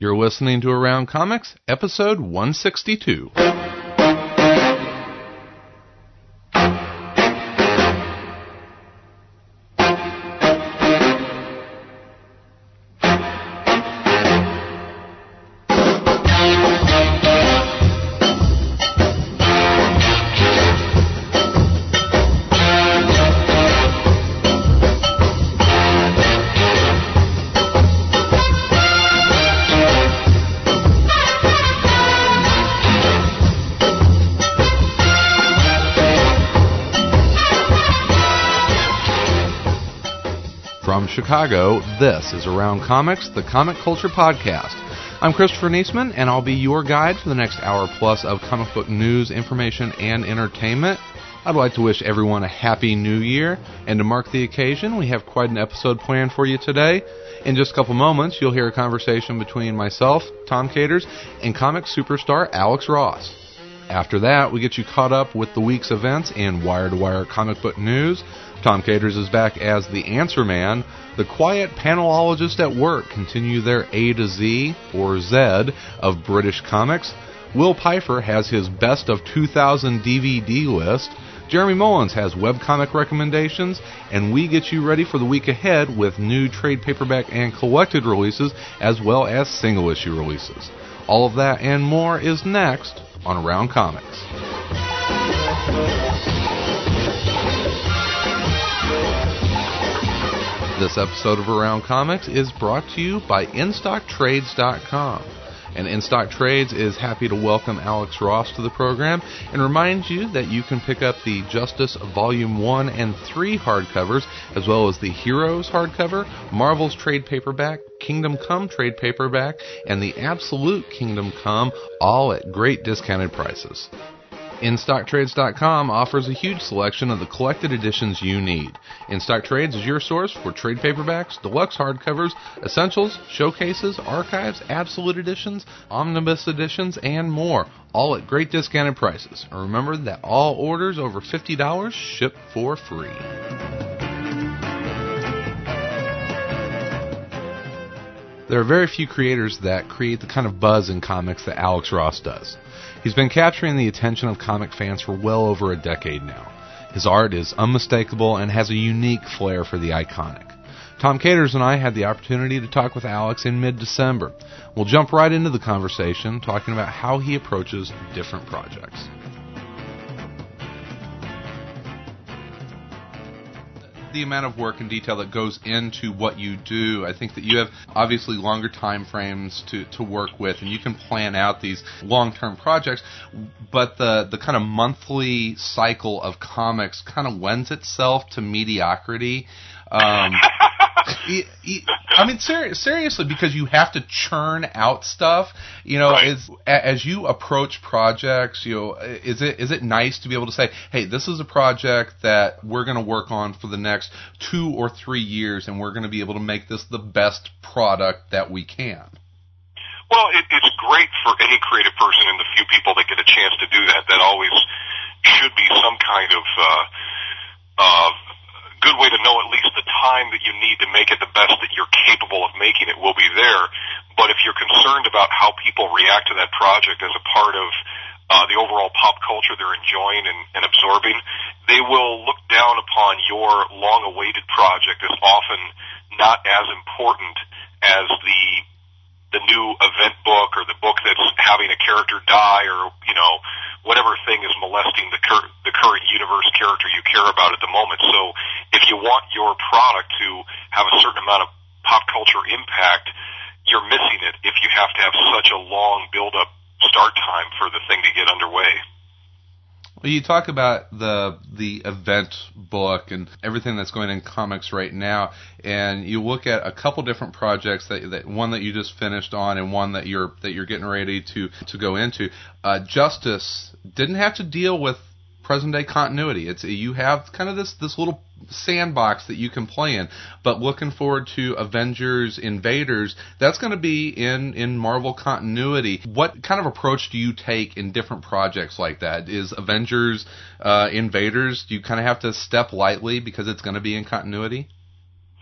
You're listening to Around Comics, episode 162. From Chicago, this is Around Comics, the comic culture podcast. I'm Christopher Niesman, and I'll be your guide for the next hour plus of comic book news, information, and entertainment. I'd like to wish everyone a happy new year, and to mark the occasion, we have quite an episode planned for you today. In just a couple moments, you'll hear a conversation between myself, Tom Caters, and comic superstar Alex Ross. After that, we get you caught up with the week's events and wire-to-wire comic book news. Tom Caters is back as the Answer Man. The quiet panelologists at work continue their A to Z, or Z, of British comics. Will Pfeiffer has his best of 2000 DVD list. Jeremy Mullins has webcomic recommendations. And we get you ready for the week ahead with new trade paperback and collected releases, as well as single-issue releases. All of that and more is next on Around Comics. This episode of Around Comics is brought to you by InStockTrades.com. And InStock Trades is happy to welcome Alex Ross to the program and reminds you that you can pick up the Justice Volume 1 and 3 hardcovers, as well as the Heroes hardcover, Marvel's trade paperback, Kingdom Come trade paperback, and the Absolute Kingdom Come, all at great discounted prices. InStockTrades.com offers a huge selection of the collected editions you need. InStock Trades is your source for trade paperbacks, deluxe hardcovers, essentials, showcases, archives, absolute editions, omnibus editions, and more, all at great discounted prices. And remember that all orders over $50 ship for free. There are very few creators that create the kind of buzz in comics that Alex Ross does. He's been capturing the attention of comic fans for well over a decade now. His art is unmistakable and has a unique flair for the iconic. Tom Caters and I had the opportunity to talk with Alex in mid-December. We'll jump right into the conversation, talking about how he approaches different projects. The amount of work and detail that goes into what you do, I think that you have obviously longer time frames to work with, and you can plan out these long-term projects, but the kind of monthly cycle of comics kind of lends itself to mediocrity. I mean, seriously, because you have to churn out stuff. You know, right. As you approach projects, you know, is it nice to be able to say, hey, this is a project that we're going to work on for the next 2 or 3 years, and we're going to be able to make this the best product that we can? Well, it's great for any creative person, and the few people that get a chance to do that. That always should be some kind of good way to know at least the time that you need to make it the best that you're capable of making it will be there. But if you're concerned about how people react to that project as a part of the overall pop culture they're enjoying and absorbing, they will look down upon your long-awaited project as often not as important as the new event book or the book that's having a character die or, you know, whatever thing is molesting the current universe character you care about at the moment. So if you want your product to have a certain amount of pop culture impact, you're missing it if you have to have such a long build-up start time for the thing to get underway. Well, you talk about the event book and everything that's going in comics right now, and you look at a couple different projects that one that you just finished on and one that you're getting ready to go into. Justice didn't have to deal with present day continuity. You have kind of this little sandbox that you can play in. But looking forward to Avengers Invaders, that's going to be in Marvel continuity. What kind of approach do you take in different projects like that? Is Avengers Invaders, do you kind of have to step lightly because it's going to be in continuity?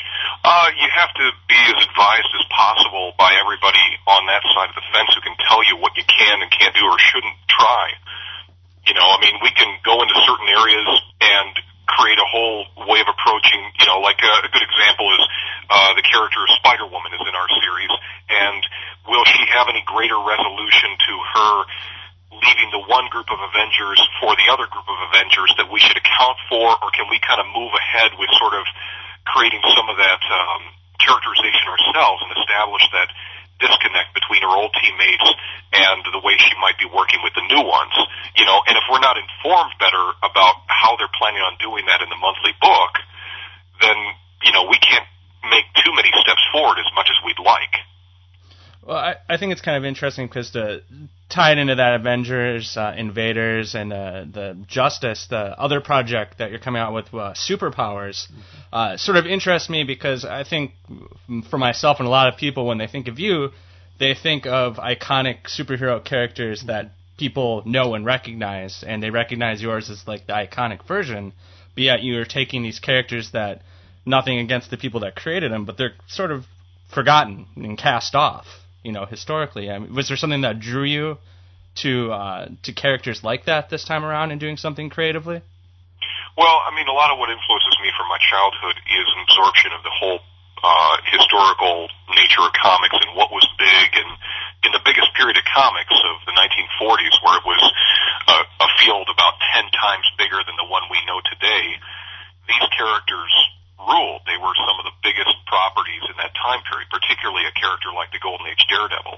You have to be as advised as possible by everybody on that side of the fence who can tell you what you can and can't do or shouldn't try. You know, I mean, we can go into certain areas and create a whole way of approaching, you know, like a good example is the character of Spider-Woman is in our series, and will she have any greater resolution to her leaving the one group of Avengers for the other group of Avengers that we should account for, or can we kind of move ahead with sort of creating some of that characterization ourselves and establish that disconnect between her old teammates and the way she might be working with the new ones, you know, and if we're not informed better about how they're planning on doing that in the monthly book, then, you know, we can't make too many steps forward as much as we'd like. Well, I think it's kind of interesting because to tie it into that Avengers, Invaders, and the Justice, the other project that you're coming out with, Superpowers, sort of interests me because I think for myself and a lot of people, when they think of you, they think of iconic superhero characters that people know and recognize, and they recognize yours as like the iconic version, but yet you're taking these characters that, nothing against the people that created them, but they're sort of forgotten and cast off. You know, historically, I mean, was there something that drew you to characters like that this time around and doing something creatively? Well, I mean, a lot of what influences me from my childhood is an absorption of the whole historical nature of comics and what was big, and in the biggest period of comics of the 1940s, where it was a field about 10 times bigger than the one we know today, these characters ruled. They were some of the biggest properties in that time period, particularly a character like the Golden Age Daredevil,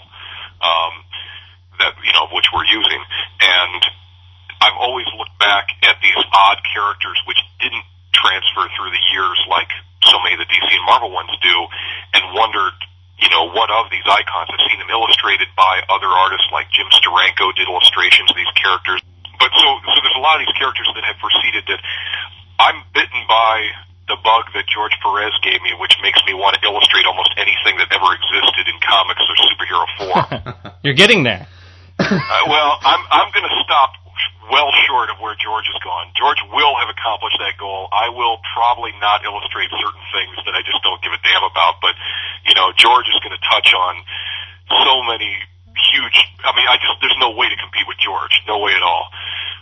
that, you know, which we're using. And I've always looked back at these odd characters which didn't transfer through the years like so many of the DC and Marvel ones do, and wondered, you know, what of these icons? I've seen them illustrated by other artists like Jim Steranko did illustrations of these characters. But so there's a lot of these characters that have proceeded that I'm bitten by the bug that George Perez gave me, which makes me want to illustrate almost anything that ever existed in comics or superhero form. You're getting there. Well, I'm going to stop well short of where George has gone. George will have accomplished that goal. I will probably not illustrate certain things that I just don't give a damn about, but, you know, George is going to touch on so many huge, I mean, there's no way to compete with George. No way at all.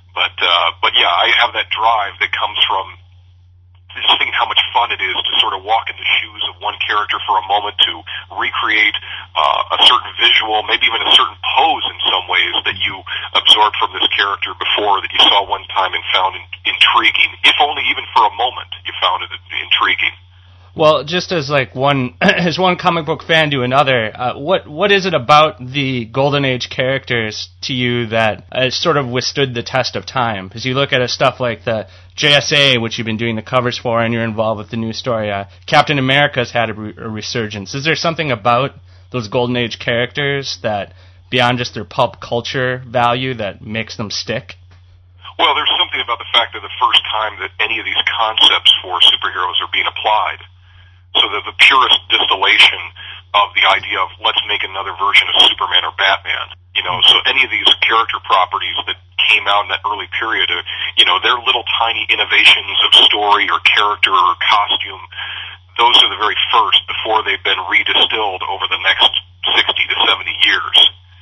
But yeah, I have that drive that comes from just thinking how much fun it is to sort of walk in the shoes of one character for a moment, to recreate a certain visual, maybe even a certain pose in some ways that you absorbed from this character before, that you saw one time and found intriguing, if only even for a moment you found it intriguing. Well, just as like one as one comic book fan to another, what is it about the Golden Age characters to you that sort of withstood the test of time? Because you look at stuff like the JSA, which you've been doing the covers for, and you're involved with the new story. Captain America's had a resurgence. Is there something about those Golden Age characters that, beyond just their pulp culture value, that makes them stick? Well, there's something about the fact that the first time that any of these concepts for superheroes are being applied, so that the purest distillation of the idea of let's make another version of Superman or Batman, you know, so any of these character properties that came out in that early period, you know, they're little tiny innovations of story or character or costume. Those are the very first before they've been redistilled over the next 60 to 70 years.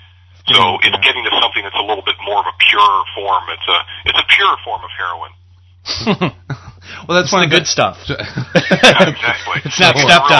So it's getting to something that's a little bit more of a pure form. It's a pure form of heroin. Well, that's one of the good stuff. Exactly. It's not stepped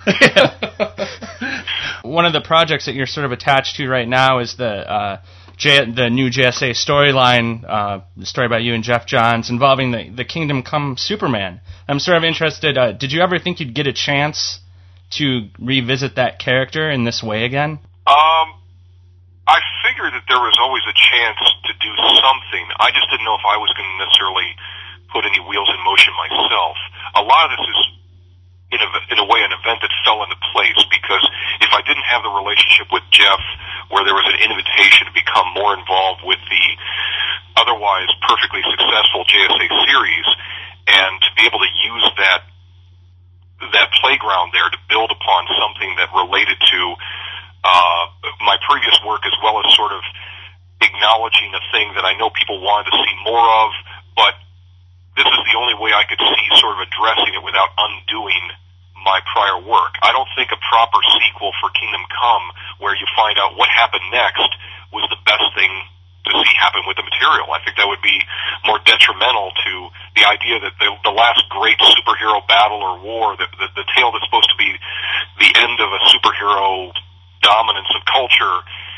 on. One of the projects that you're sort of attached to right now is the new JSA storyline, the story about you and Jeff Johns, involving the Kingdom Come Superman. I'm sort of interested, did you ever think you'd get a chance to revisit that character in this way again? I figured that there was always a chance to do something. I just didn't know if I was going to necessarily put any wheels in motion myself. A lot of this is, in a way, an event that fell into place, because if I didn't have the relationship with Jeff, where there was an invitation to become more involved with the otherwise perfectly successful JSA series, and to be able to use that playground there to build upon something that related to my previous work, as well as sort of acknowledging a thing that I know people wanted to see more of, but this is the only way I could see sort of addressing it without undoing my prior work. I don't think a proper sequel for Kingdom Come, where you find out what happened next, was the best thing to see happen with the material. I think that would be more detrimental to the idea that the last great superhero battle or war, the tale that's supposed to be the end of a superhero dominance of culture,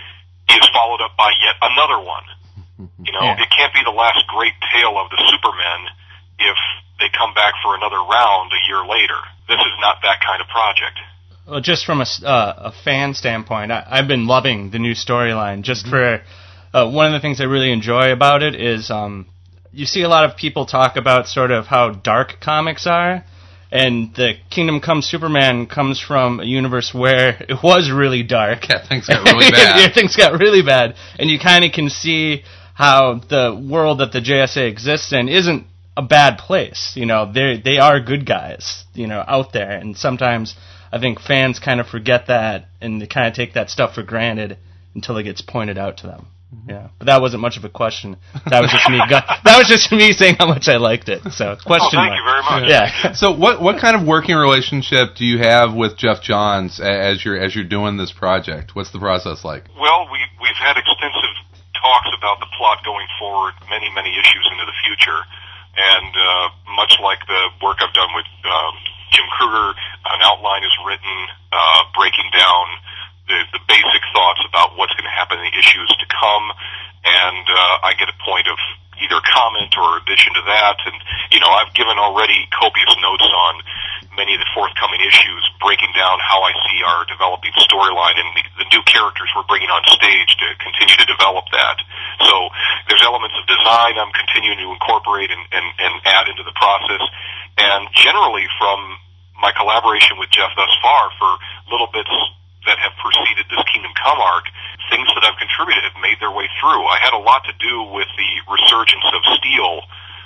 is followed up by yet another one. You know, It can't be the last great tale of the Supermen if they come back for another round a year later. This is not that kind of project. Well, just from a fan standpoint, I've been loving the new storyline. Just for one of the things I really enjoy about it is you see a lot of people talk about sort of how dark comics are, and the Kingdom Come Superman comes from a universe where it was really dark. Yeah, things got really bad. Things got really bad, and you kind of can see how the world that the JSA exists in isn't a bad place. You know, they are good guys, you know, out there, and sometimes I think fans kind of forget that, and they kind of take that stuff for granted until it gets pointed out to them. Yeah, but that wasn't much of a question. That was just me. That was just me saying how much I liked it. So, question. Thank you very much. Yeah. So, what kind of working relationship do you have with Geoff Johns as you're doing this project? What's the process like? Well, we've had extensive talks about the plot going forward, many issues into the future, and much like the work I've done with Jim Kruger, an outline is written breaking down the basic thoughts about what's going to happen in the issues to come, and I get a point of either comment or addition to that, and, you know, I've given already copious notes on many of the forthcoming issues, breaking down how I see our developing storyline and the new characters we're bringing on stage to continue to develop that. So there's elements of design I'm continuing to incorporate and add into the process, and generally from my collaboration with Geoff thus far for little bits that have preceded this Kingdom Come arc, things that I've contributed have made their way through. I had a lot to do with the resurgence of Steel,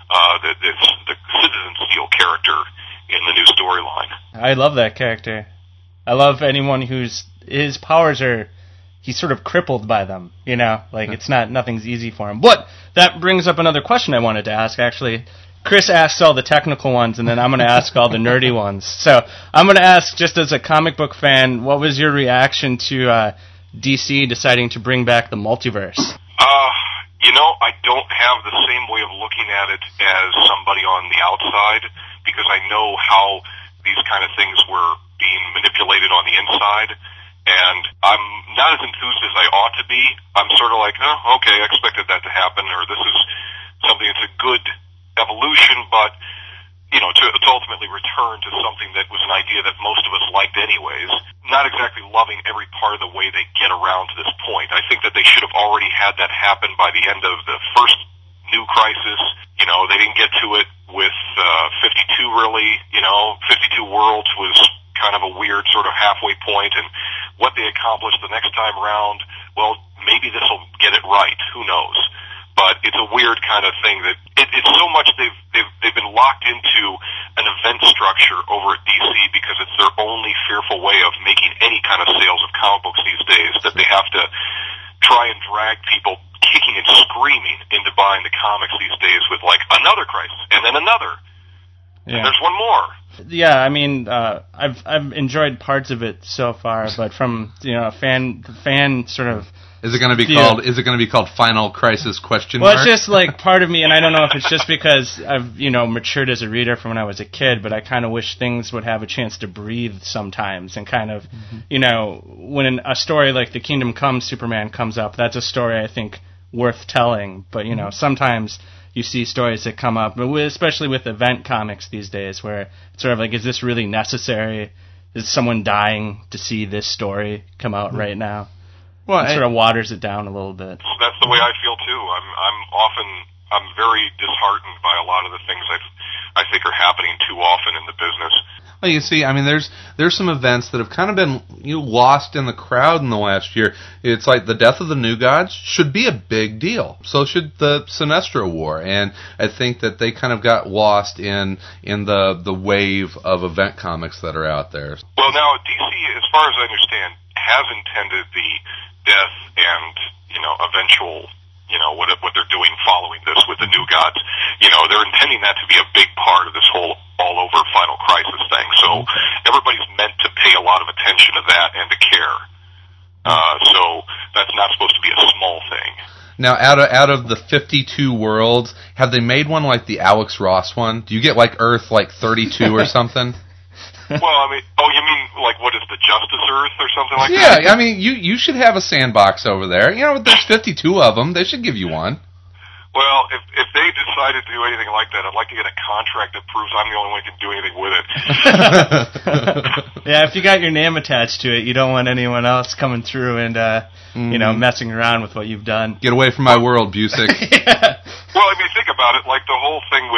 the Citizen Steel character in the new storyline. I love that character. I love anyone his powers are, he's sort of crippled by them, you know, like nothing's easy for him. But that brings up another question I wanted to ask, actually. Chris asks all the technical ones, and then I'm going to ask all the nerdy ones. So I'm going to ask, just as a comic book fan, what was your reaction to DC deciding to bring back the multiverse? You know, I don't have the same way of looking at it as somebody on the outside, because I know how these kind of things were being manipulated on the inside, and I'm not as enthused as I ought to be. I'm sort of like, oh, okay, I expected that to happen, or this is something that's a good evolution, but, you know, to ultimately return to something that was an idea that most of us liked anyways. Not exactly loving every part of the way they get around to this point. I think that they should have already had that happen by the end of the first New Crisis. You know, they didn't get to it with 52 really. You know, 52 Worlds was kind of a weird sort of halfway point, and what they accomplished the next time around, well, maybe this will get it right. Who knows? But it's a weird kind of thing that it's so much they've been locked into an event structure over at DC because it's their only fearful way of making any kind of sales of comic books these days, that they have to try and drag people kicking and screaming into buying the comics these days with like another Crisis and then another. Yeah. And there's one more. Yeah, I mean, I've enjoyed parts of it so far, but from, you know, a fan sort of. Is it going to be called? Is it going to be called Final Crisis ? Well, it's just like part of me, and I don't know if it's just because I've, you know, matured as a reader from when I was a kid, but I kind of wish things would have a chance to breathe sometimes, and kind of, you know, when a story like the Kingdom Come Superman comes up, that's a story I think worth telling. But you know, sometimes you see stories that come up, especially with event comics these days, where it's sort of like, is this really necessary? Is someone dying to see this story come out right now? Well, it sort of waters it down a little bit. That's the way I feel too. I'm very disheartened by a lot of the things I think are happening too often in the business. Well, you see, I mean, there's some events that have kind of been lost in the crowd in the last year. It's like the death of the New Gods should be a big deal. So should the Sinestro War, and I think that they kind of got lost in the wave of event comics that are out there. Well, now DC, as far as I understand, has intended the death and, you know, eventual what they're doing following this with the New Gods. They're intending that to be a big part of this whole all-over Final Crisis thing. So everybody's meant to pay a lot of attention to that and to care. So that's not supposed to be a small thing. Now, out of the 52 worlds, have they made one like the Alex Ross one? Do you get like Earth like 32 or something? Well, I mean, you mean like what is the Justice Earth or something like that? Yeah, I mean, you should have a sandbox over there. There's 52 of them. They should give you one. Well, if they decided to do anything like that, I'd like to get a contract that proves I'm the only one who can do anything with it. Yeah, if you got your name attached to it, you don't want anyone else coming through and messing around with what you've done. Get away from my world, Busick. Yeah. Well, I mean, think about it. Like the whole thing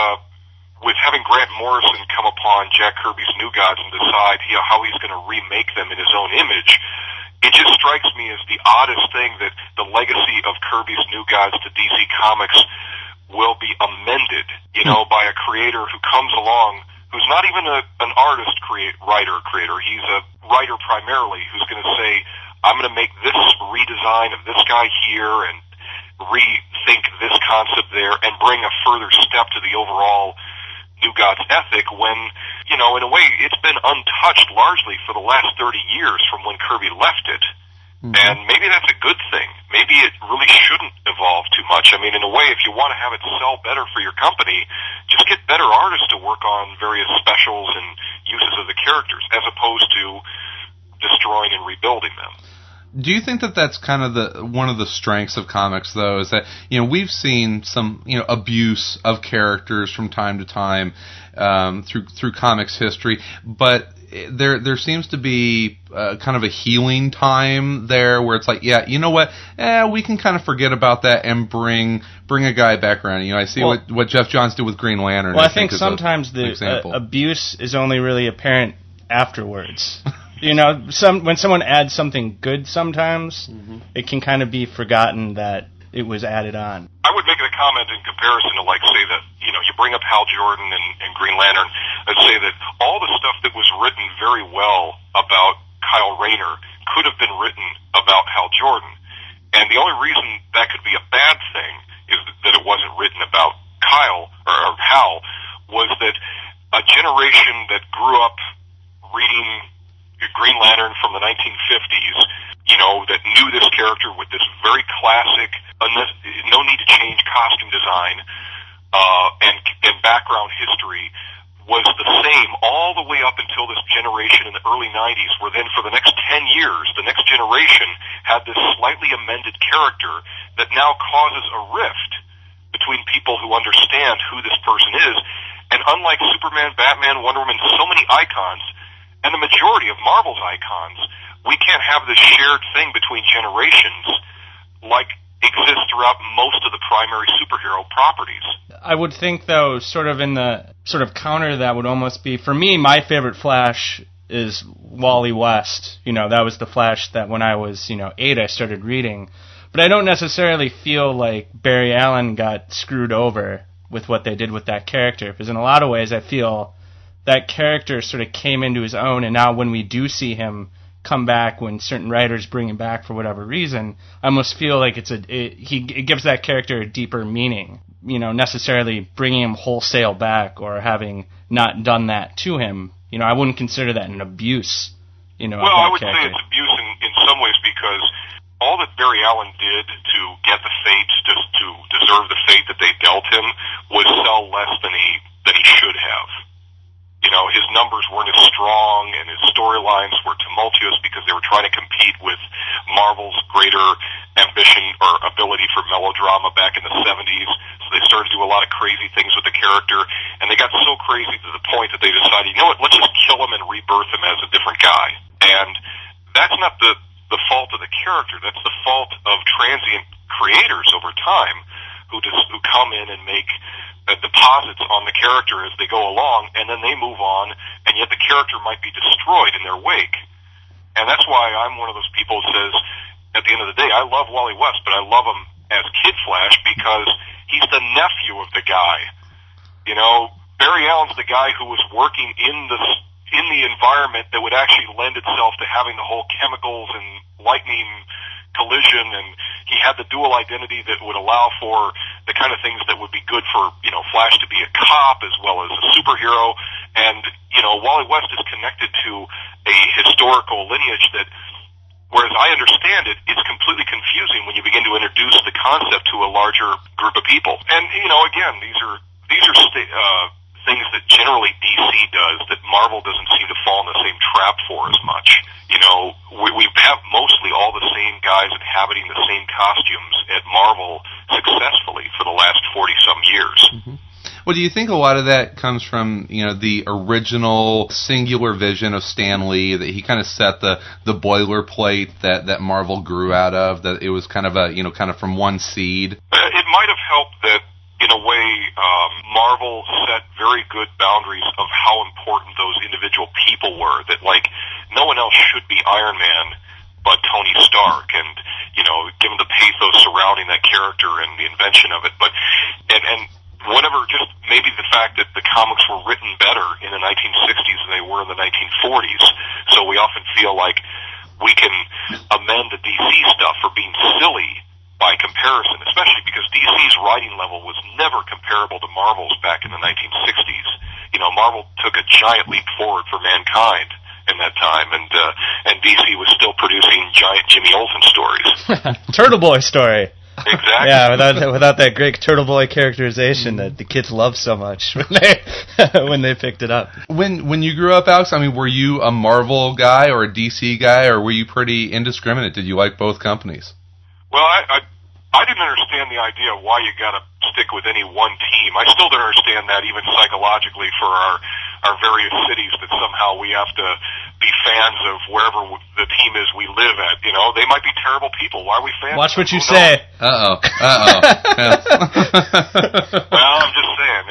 with having Grant Morrison come upon Jack Kirby's New Gods and decide how he's going to remake them in his own image. It just strikes me as the oddest thing that the legacy of Kirby's New Gods to DC Comics will be amended, by a creator who comes along who's not even an artist creator. He's a writer primarily who's going to say, I'm going to make this redesign of this guy here and rethink this concept there and bring a further step to the overall New Gods ethic when, in a way, it's been untouched largely for the last 30 years from when Kirby left it. Mm-hmm. And maybe that's a good thing. Maybe it really shouldn't evolve too much. I mean, in a way, if you want to have it sell better for your company, just get better artists to work on various specials and uses of the characters as opposed to destroying and rebuilding them. Do you think that that's kind of one of the strengths of comics, though, is that we've seen some abuse of characters from time to time through comics history, but there seems to be kind of a healing time there where it's like, we can kind of forget about that and bring a guy back around. I see what Jeff Johns did with Green Lantern. Well, I think sometimes the abuse is only really apparent afterwards. When someone adds something good sometimes, it can kind of be forgotten that it was added on. I would make a comment in comparison to, say that, you bring up Hal Jordan and Green Lantern, and say that all the stuff that was written very well about Kyle Rayner could have been written about Hal Jordan. And the only reason that could be a bad thing is that it wasn't written about Kyle, or Hal, was that a generation that grew up reading Green Lantern from the 1950s, that knew this character with this very classic, no need to change costume design, and background history was the same all the way up until this generation in the early 90s, where then for the next 10 years, the next generation had this slightly amended character that now causes a rift between people who understand who this person is. And unlike Superman, Batman, Wonder Woman, so many icons, and the majority of Marvel's icons, we can't have this shared thing between generations like exists throughout most of the primary superhero properties. I would think, though, sort of in the sort of counter that would almost be, for me, my favorite Flash is Wally West. That was the Flash that when I was, 8, I started reading. But I don't necessarily feel like Barry Allen got screwed over with what they did with that character, because in a lot of ways I feel that character sort of came into his own, and now when we do see him come back, when certain writers bring him back for whatever reason, I almost feel like it gives that character a deeper meaning. Necessarily bringing him wholesale back or having not done that to him, I wouldn't consider that an abuse. Well, I would say it's abuse in some ways because all that Barry Allen did to get the fate, to deserve the fate that they dealt him, was sell less than he should have. His numbers weren't as strong, and his storylines were tumultuous because they were trying to compete with Marvel's greater ambition or ability for melodrama back in the 70s. So they started to do a lot of crazy things with the character, and they got so crazy to the point that they decided, let's just kill him and rebirth him as a different guy. And that's not the fault of the character. That's the fault of transient creators over time who come in and make deposits on the character as they go along, and then they move on, and yet the character might be destroyed in their wake. And that's why I'm one of those people who says, at the end of the day, I love Wally West, but I love him as Kid Flash because he's the nephew of the guy. Barry Allen's the guy who was working in the environment that would actually lend itself to having the whole chemicals and lightning collision and he had the dual identity that would allow for the kind of things that would be good for, Flash to be a cop as well as a superhero. And, Wally West is connected to a historical lineage that, whereas I understand it, it's completely confusing when you begin to introduce the concept to a larger group of people. And, again, these are things that generally DC does that Marvel doesn't seem to fall in the same trap for as much. We have mostly all the same guys inhabiting the same costumes at Marvel successfully for the last 40-some years. Mm-hmm. Well, do you think a lot of that comes from, the original singular vision of Stan Lee, that he kind of set the boilerplate that Marvel grew out of, that it was kind of kind of from one seed? It might have helped that, in a way, Marvel set very good boundaries of how important those individual people were, that, no one else should be Iron Man but Tony Stark, and, given the pathos surrounding that character and the invention of it, and whatever, just maybe the fact that the comics were written better in the 1960s than they were in the 1940s, so we often feel like we can amend the DC stuff for being silly by comparison, especially because DC's writing level was never comparable to Marvel's back in the 1960s. Marvel took a giant leap forward for mankind in that time, and DC was still producing giant Jimmy Olsen stories. Turtle Boy story. Exactly. Yeah, without that great Turtle Boy characterization that the kids love so much when they picked it up. When you grew up, Alex, were you a Marvel guy or a DC guy, or were you pretty indiscriminate? Did you like both companies? Well, I didn't understand the idea of why you got to stick with any one team. I still don't understand that, even psychologically, for our various cities, that somehow we have to be fans of wherever the team is we live at. They might be terrible people. Why are we fans? Watch what you say. Well, I'm just saying.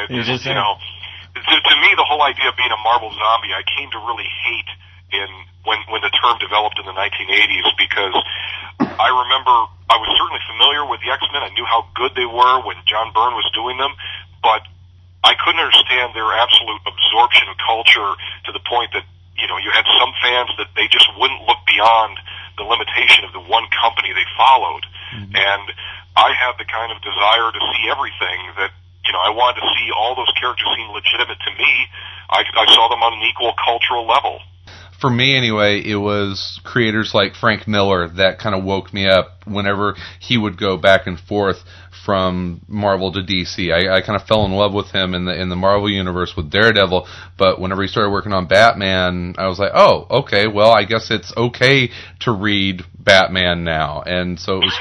To me, the whole idea of being a Marvel zombie, I came to really hate when the term developed in the 1980s, because I remember I was certainly familiar with the X-Men. I knew how good they were when John Byrne was doing them, but I couldn't understand their absolute absorption of culture to the point that, you had some fans that they just wouldn't look beyond the limitation of the one company they followed. Mm-hmm. And I had the kind of desire to see everything that, I wanted to see all those characters seem legitimate to me. I saw them on an equal cultural level. For me, anyway, it was creators like Frank Miller that kind of woke me up whenever he would go back and forth from Marvel to DC. I kind of fell in love with him in the Marvel universe with Daredevil, but whenever he started working on Batman, I was like, oh, okay, well, I guess it's okay to read Batman now. And so it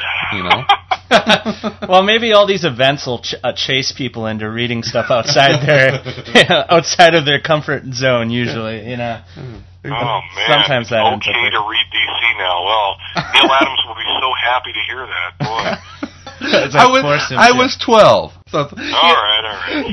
was, Well, maybe all these events will chase people into reading stuff outside outside of their comfort zone, usually, Oh, man. Sometimes that ends okay to read DC now. Well, Neil Adams will be so happy to hear that. Boy. I was 12. So, all right.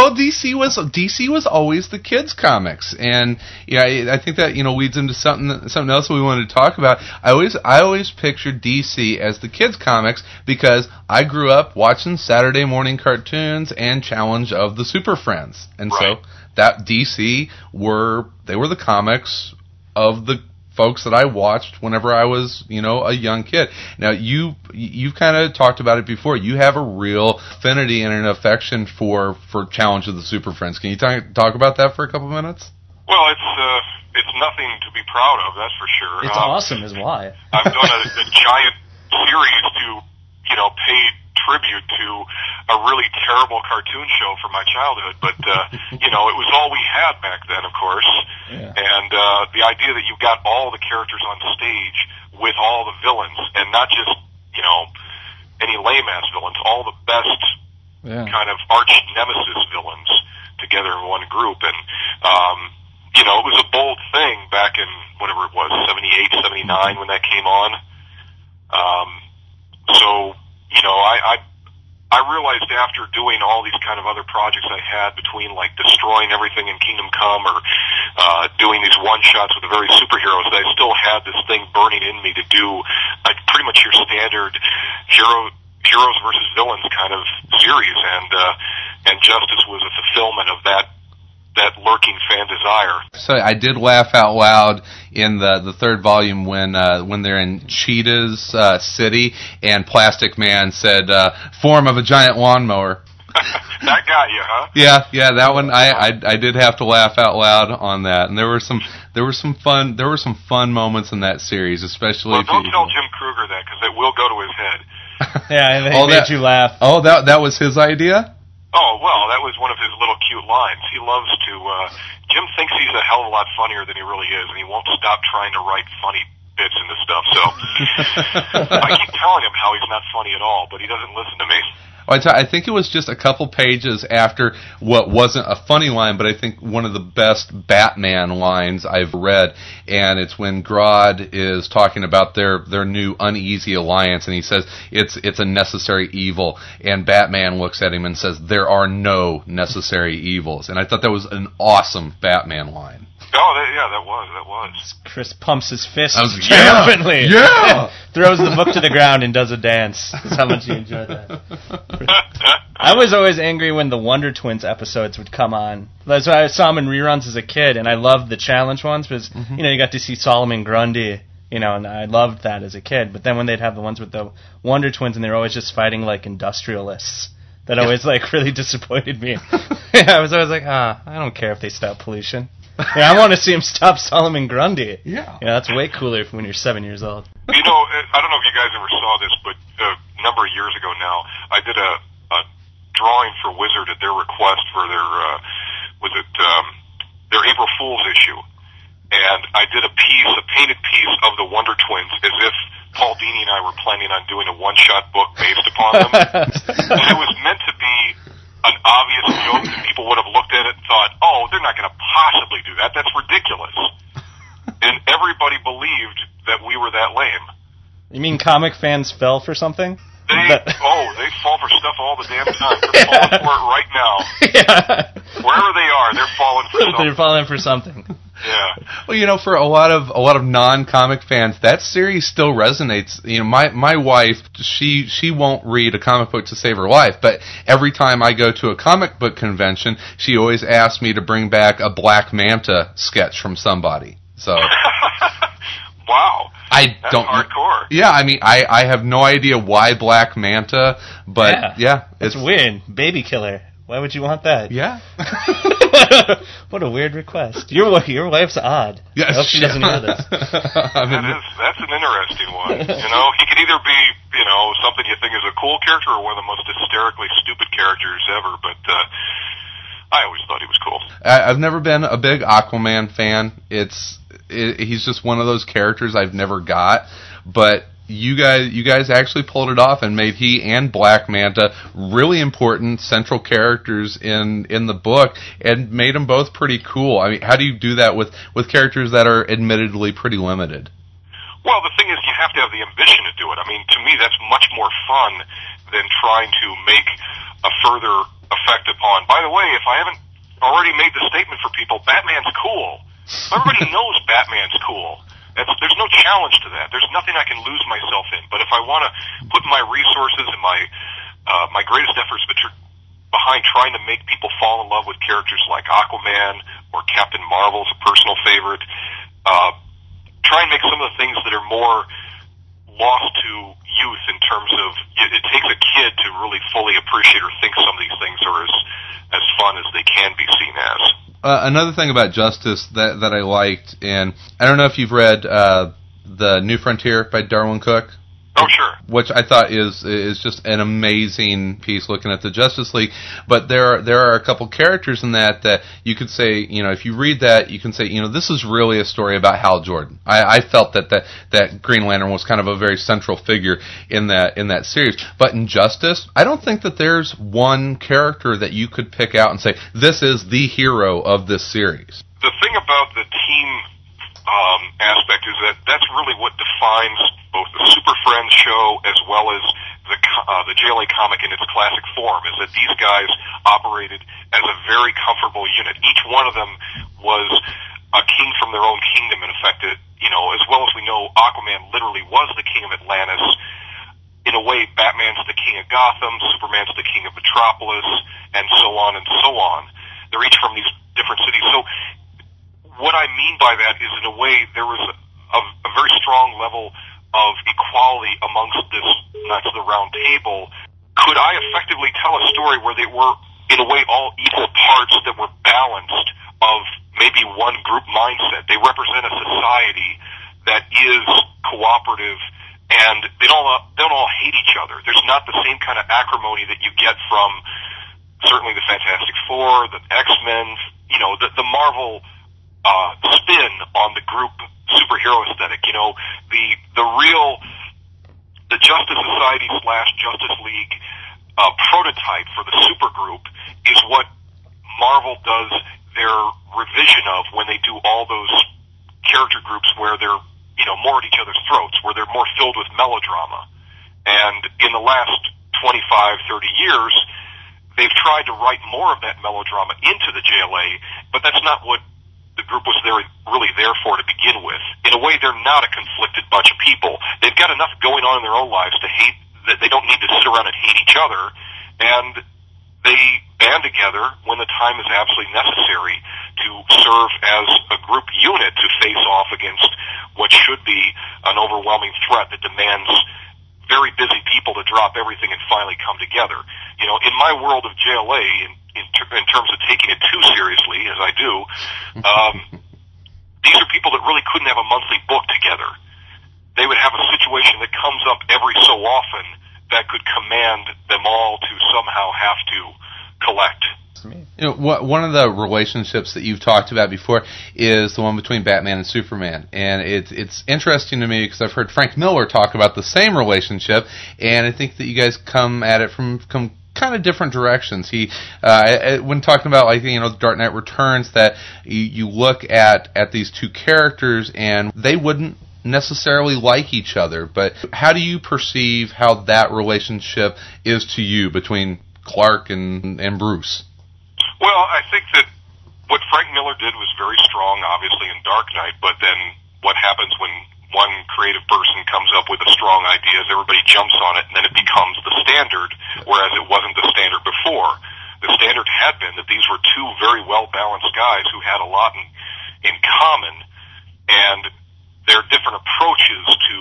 DC was always the kids' comics, and I think that leads into something else we wanted to talk about. I always pictured DC as the kids' comics because I grew up watching Saturday morning cartoons and Challenge of the Super Friends, and right. So that DC were the comics of the folks that I watched whenever I was, a young kid. Now, you've kind of talked about it before. You have a real affinity and an affection for Challenge of the Super Friends. Can you talk about that for a couple minutes? Well, it's nothing to be proud of, that's for sure. It's awesome, is why. I've done a giant series to, pay tribute to a really terrible cartoon show from my childhood, but it was all we had back then, of course. Yeah. And the idea that you've got all the characters on stage with all the villains, and not just any lame ass villains, all the best kind of arch nemesis villains together in one group, and it was a bold thing back in whatever it was, 78, 79 when that came on. So I realized after doing all these kind of other projects I had between like destroying everything in Kingdom Come or doing these one-shots with the very superheroes, that I still had this thing burning in me to do pretty much your standard heroes versus villains kind of series, and Justice was a fulfillment of that that lurking fan desire. So I did laugh out loud in the third volume when they're in Cheetah's city and Plastic Man said, "Form of a giant lawnmower." That got you, huh? Yeah, that one I did have to laugh out loud on that, and there were some fun moments in that series, especially. Well, don't tell Jim Kruger that, because it will go to his head. Yeah, and they made you laugh. Oh, that was his idea? Oh, well, that was one of his little cute lines. He loves to, Jim thinks he's a hell of a lot funnier than he really is, and he won't stop trying to write funny bits into stuff, so I keep telling him how he's not funny at all, but he doesn't listen to me. I think it was just a couple pages after what wasn't a funny line, but I think one of the best Batman lines I've read, and it's when Grodd is talking about their new uneasy alliance, and he says it's a necessary evil, and Batman looks at him and says, "There are no necessary evils," and I thought that was an awesome Batman line. Oh, that was. Chris pumps his fist triumphantly. Yeah! Throws the book to the ground and does a dance. That's how much he enjoyed that. I was always angry when the Wonder Twins episodes would come on. That's why I saw them in reruns as a kid, and I loved the challenge ones because, you got to see Solomon Grundy, and I loved that as a kid. But then when they'd have the ones with the Wonder Twins and they were always just fighting like industrialists, that always really disappointed me. I was always like, I don't care if they stop pollution. I want to see him stop Solomon Grundy. Yeah, that's way cooler when you're 7 years old. I don't know if you guys ever saw this, but a number of years ago now, I did a drawing for Wizard at their request for their their April Fool's issue, and I did a painted piece of the Wonder Twins as if Paul Dini and I were planning on doing a one-shot book based upon them, and it was meant to be an obvious joke that people would have looked at it and thought, oh, they're not going to possibly do that. That's ridiculous. And everybody believed that we were that lame. You mean comic fans fell for something? They fall for stuff all the damn time. They're falling for it right now. Yeah. Wherever they are, they're falling for something. They're falling for something. Yeah. Well, for a lot of non-comic fans, that series still resonates. My wife, she won't read a comic book to save her life, but every time I go to a comic book convention, she always asks me to bring back a Black Manta sketch from somebody. So. Wow. That's hardcore. Yeah, I have no idea why Black Manta, but it's weird. Baby killer. Why would you want that? Yeah. What a weird request. Your wife's odd. Yes. I hope she doesn't know this. That's an interesting one. He could either be, something you think is a cool character or one of the most hysterically stupid characters ever, but I always thought he was cool. I've never been a big Aquaman fan. He's just one of those characters I've never got, but you guys actually pulled it off and made he and Black Manta really important central characters in the book and made them both pretty cool. How do you do that with characters that are admittedly pretty limited? Well, the thing is, you have to have the ambition to do it. To me, that's much more fun than trying to make a further effect upon. By the way, if I haven't already made the statement for people, Batman's cool. Everybody knows Batman's cool. There's no challenge to that. There's nothing I can lose myself in. But if I want to put my resources and my greatest efforts behind trying to make people fall in love with characters like Aquaman or Captain Marvel's a personal favorite, try and make some of the things that are more lost to youth in terms of it takes a kid to really fully appreciate or think some of these things are as fun as they can be seen as. Another thing about Justice that I liked, and I don't know if you've read The New Frontier by Darwin Cook. Oh, sure. Which I thought is just an amazing piece looking at the Justice League. But there are a couple characters in that you could say, if you read that, you can say, this is really a story about Hal Jordan. I felt that Green Lantern was kind of a very central figure in that series. But in Justice, I don't think that there's one character that you could pick out and say, this is the hero of this series. The thing about the team aspect is that's really what defines both the Super Friends show as well as the JLA comic in its classic form, is that these guys operated as a very comfortable unit. Each one of them was a king from their own kingdom, in effect. As well as we know, Aquaman literally was the king of Atlantis. In a way, Batman's the king of Gotham, Superman's the king of Metropolis, and so on and so on. They're each from these different cities. So what I mean by that is, in a way, there was a very strong level of equality amongst this Knights of the Round Table. Could I effectively tell a story where they were, in a way, all equal parts that were balanced of maybe one group mindset? They represent a society that is cooperative, and they don't all hate each other. There's not the same kind of acrimony that you get from certainly the Fantastic Four, the X-Men, the Marvel spin on the group superhero aesthetic. The Justice Society / Justice League prototype for the supergroup is what Marvel does their revision of when they do all those character groups where they're more at each other's throats, where they're more filled with melodrama. And in the last 25, 30 years, they've tried to write more of that melodrama into the JLA, but that's not what the group was really there for to begin with. In a way, they're not a conflicted bunch of people. They've got enough going on in their own lives to hate, that they don't need to sit around and hate each other, and they band together when the time is absolutely necessary to serve as a group unit to face off against what should be an overwhelming threat that demands very busy people to drop everything and finally come together. In my world of JLA, in terms of taking it too seriously, as I do, these are people that really couldn't have a monthly book together. They would have a situation that comes up every so often that could command them all to somehow have to collect. One of the relationships that you've talked about before is the one between Batman and Superman, and it's interesting to me because I've heard Frank Miller talk about the same relationship, and I think that you guys come at it from kind of different directions. He, when talking about the Dark Knight Returns, that you look at these two characters and they wouldn't necessarily like each other, but how do you perceive how that relationship is to you between Clark and Bruce? Well, I think that what Frank Miller did was very strong, obviously, in Dark Knight, but then what happens when one creative person comes up with a strong idea is everybody jumps on it, and then it becomes the standard, whereas it wasn't the standard before. The standard had been that these were two very well-balanced guys who had a lot in common, and their different approaches to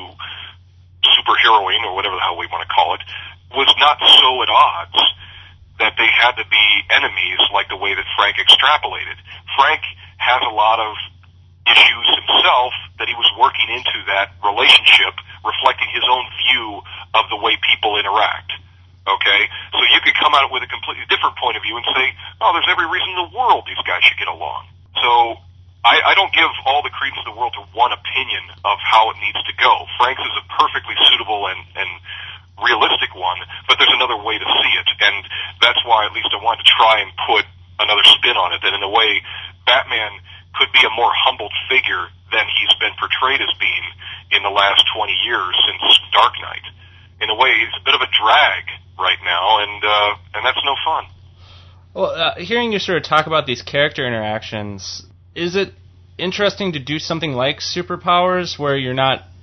superheroing, or whatever the hell we want to call it, was not so at odds that they had to be enemies like the way that Frank extrapolated. Frank has a lot of issues himself that he was working into that relationship, reflecting his own view of the way people interact. Okay? So you could come out with a completely different point of view and say, oh, there's every reason in the world these guys should get along. So I don't give all the credence in the world to one opinion of how it needs to go. Frank's is a perfectly suitable and realistic one, but there's another way to see it, and that's why at least I wanted to try and put another spin on it, that in a way Batman could be a more humbled figure than he's been portrayed as being in the last 20 years since Dark Knight. In a way, he's a bit of a drag right now, and that's no fun. Well, hearing you sort of talk about these character interactions, is it interesting to do something like Superpowers where you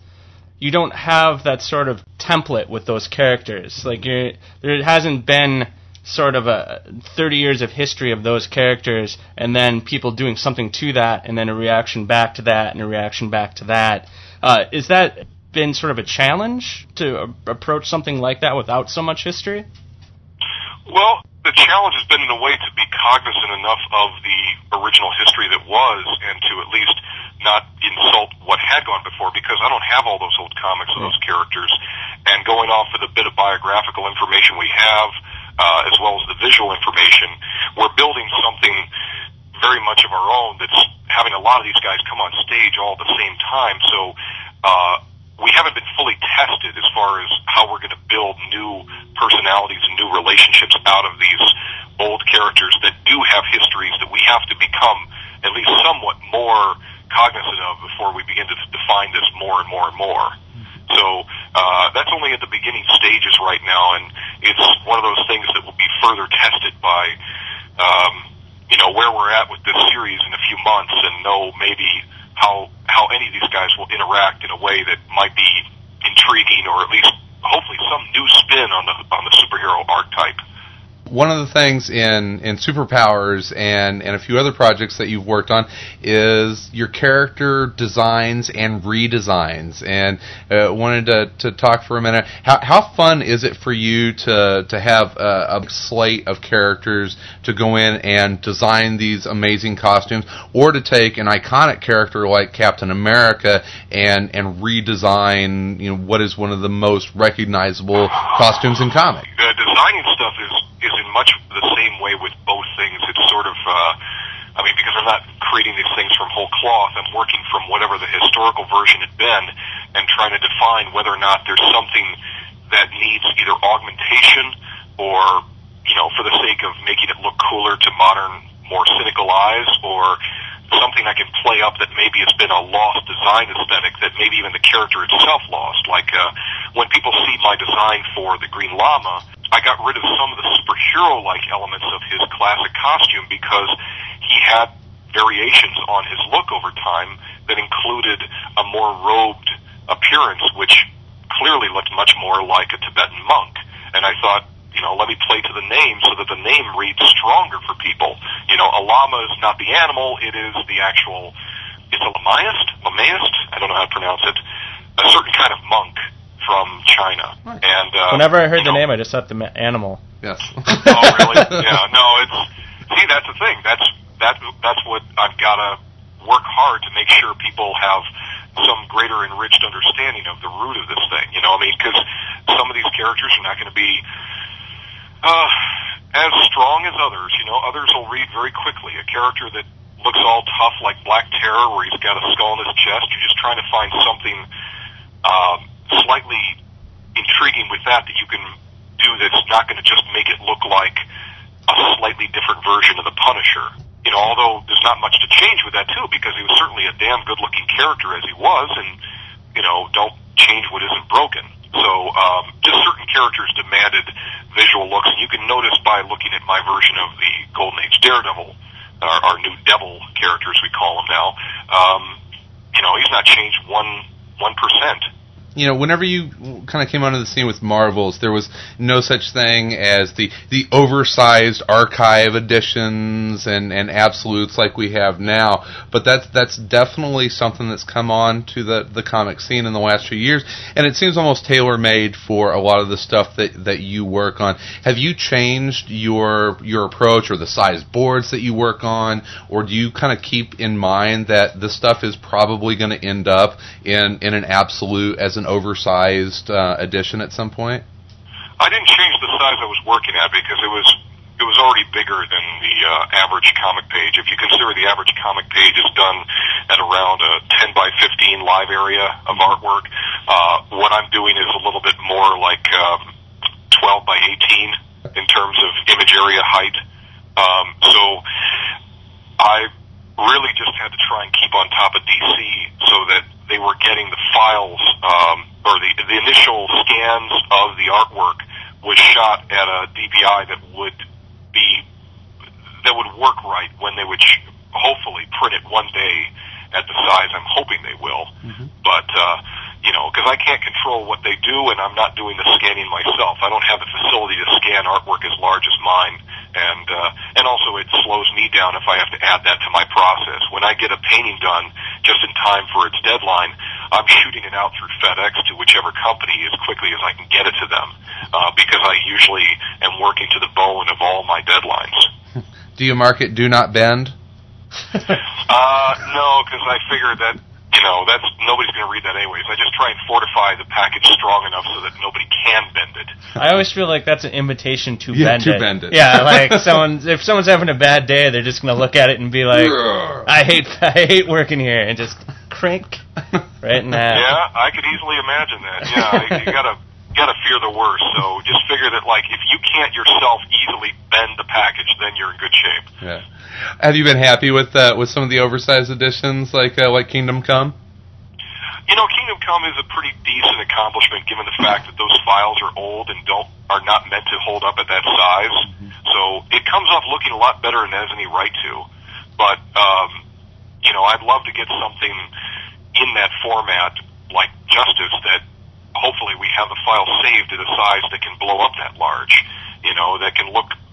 don't have that sort of template with those characters? Like, there hasn't been sort of a 30 years of history of those characters, and then people doing something to that, and then a reaction back to that, and a reaction back to that. Is that been sort of a challenge to approach something like that without so much history? Well, the challenge has been in a way to be cognizant enough of the original history that was, and to at least not insult what had gone before, because I don't have all those old comics of those characters, and going off of the bit of biographical information we have, as well as the visual information, we're building something very much of our own that's having a lot of these guys come on stage all at the same time, so we haven't been fully tested as far as how we're going to build new personalities and new relationships out of these old characters that do have histories that we have to become at least somewhat more cognizant of before we begin to define this more and more and more. So that's only at the beginning stages right now, and it's one of those things that will be further tested by where we're at with this series in a few months, and know maybe how any of these guys will interact in a way that might be intriguing, or at least hopefully some new spin on the superhero archetype. One of the things in Superpowers and a few other projects that you've worked on is your character designs and redesigns. And wanted to talk for a minute. How fun is it for you to have a slate of characters to go in and design these amazing costumes, or to take an iconic character like Captain America and redesign, you know, what is one of the most recognizable costumes in comics? Designing stuff is in much the same way with both things. It's sort of, because I'm not creating these things from whole cloth. I'm working from whatever the historical version had been and trying to define whether or not there's something that needs either augmentation or, for the sake of making it look cooler to modern, more cynical eyes, or something I can play up that maybe has been a lost design aesthetic that maybe even the character itself lost. Like when people see my design for the Green Llama, I got rid of some of the superhero-like elements of his classic costume because he had variations on his look over time that included a more robed appearance, which clearly looked much more like a Tibetan monk. And I thought, let me play to the name so that the name reads stronger for people. A llama is not the animal, it is the actual, it's a lamaist? I don't know how to pronounce it. A certain kind of monk from China. And whenever I heard the name, I just thought the animal. Yes. Oh, really? Yeah, no, that's the thing. That's what I've got to work hard to make sure people have some greater enriched understanding of the root of this thing. Because some of these characters are not going to be as strong as others. Others will read very quickly. A character that looks all tough like Black Terror, where he's got a skull in his chest, you're just trying to find something slightly intriguing with that you can do that's not going to just make it look like a slightly different version of the Punisher. Although there's not much to change with that too, because he was certainly a damn good-looking character as he was, and don't change what isn't broken. So just certain characters demanded visual looks, and you can notice by looking at my version of the Golden Age Daredevil, our new Devil character as we call him now. He's not changed 1%. Whenever you kind of came onto the scene with Marvels, there was no such thing as the oversized archive editions and absolutes like we have now. But that's definitely something that's come on to the comic scene in the last few years, and it seems almost tailor-made for a lot of the stuff that you work on. Have you changed your approach or the size boards that you work on, or do you kind of keep in mind that the stuff is probably going to end up in an absolute as an oversized edition at some point? I didn't change the size I was working at because it was already bigger than the average comic page. If you consider the average comic page is done at around a 10 by 15 live area of artwork, what I'm doing is a little bit more like 12 by 18 in terms of image area height. So I really just had to try and keep on top of DC so that they were getting the files, or the initial scans of the artwork was shot at a DPI that would work right when they would hopefully print it one day at the size I'm hoping they will. Mm-hmm. But, because I can't control what they do, and I'm not doing the scanning myself. I don't have the facility to scan artwork as large as mine, and also it slows me down if I have to add that to my process. When I get a painting done just in time for its deadline, I'm shooting it out through FedEx to whichever company as quickly as I can get it to them, because I usually am working to the bone of all my deadlines. Do you mark it "Do Not Bend"? No, because I figure that that's nobody's going to read that anyways. I just try and fortify the package strong enough so that nobody can bend it. I always feel like that's an invitation to bend it. it. Yeah, like if someone's having a bad day, they're just going to look at it and be like, I hate working here, and just crank right in half. Yeah, I could easily imagine that. Yeah, you gotta fear the worst. So just figure that if you can't yourself easily bend the package, then you're in good shape. Yeah. Have you been happy with some of the oversized editions like Kingdom Come? Kingdom Come is a pretty decent accomplishment given the fact that those files are old and are not meant to hold up at that size. Mm-hmm. So it comes off looking a lot better than it has any right to. But I'd love to get something in that format like Justice that hopefully we have the file saved at a size that can blow up that large, that can look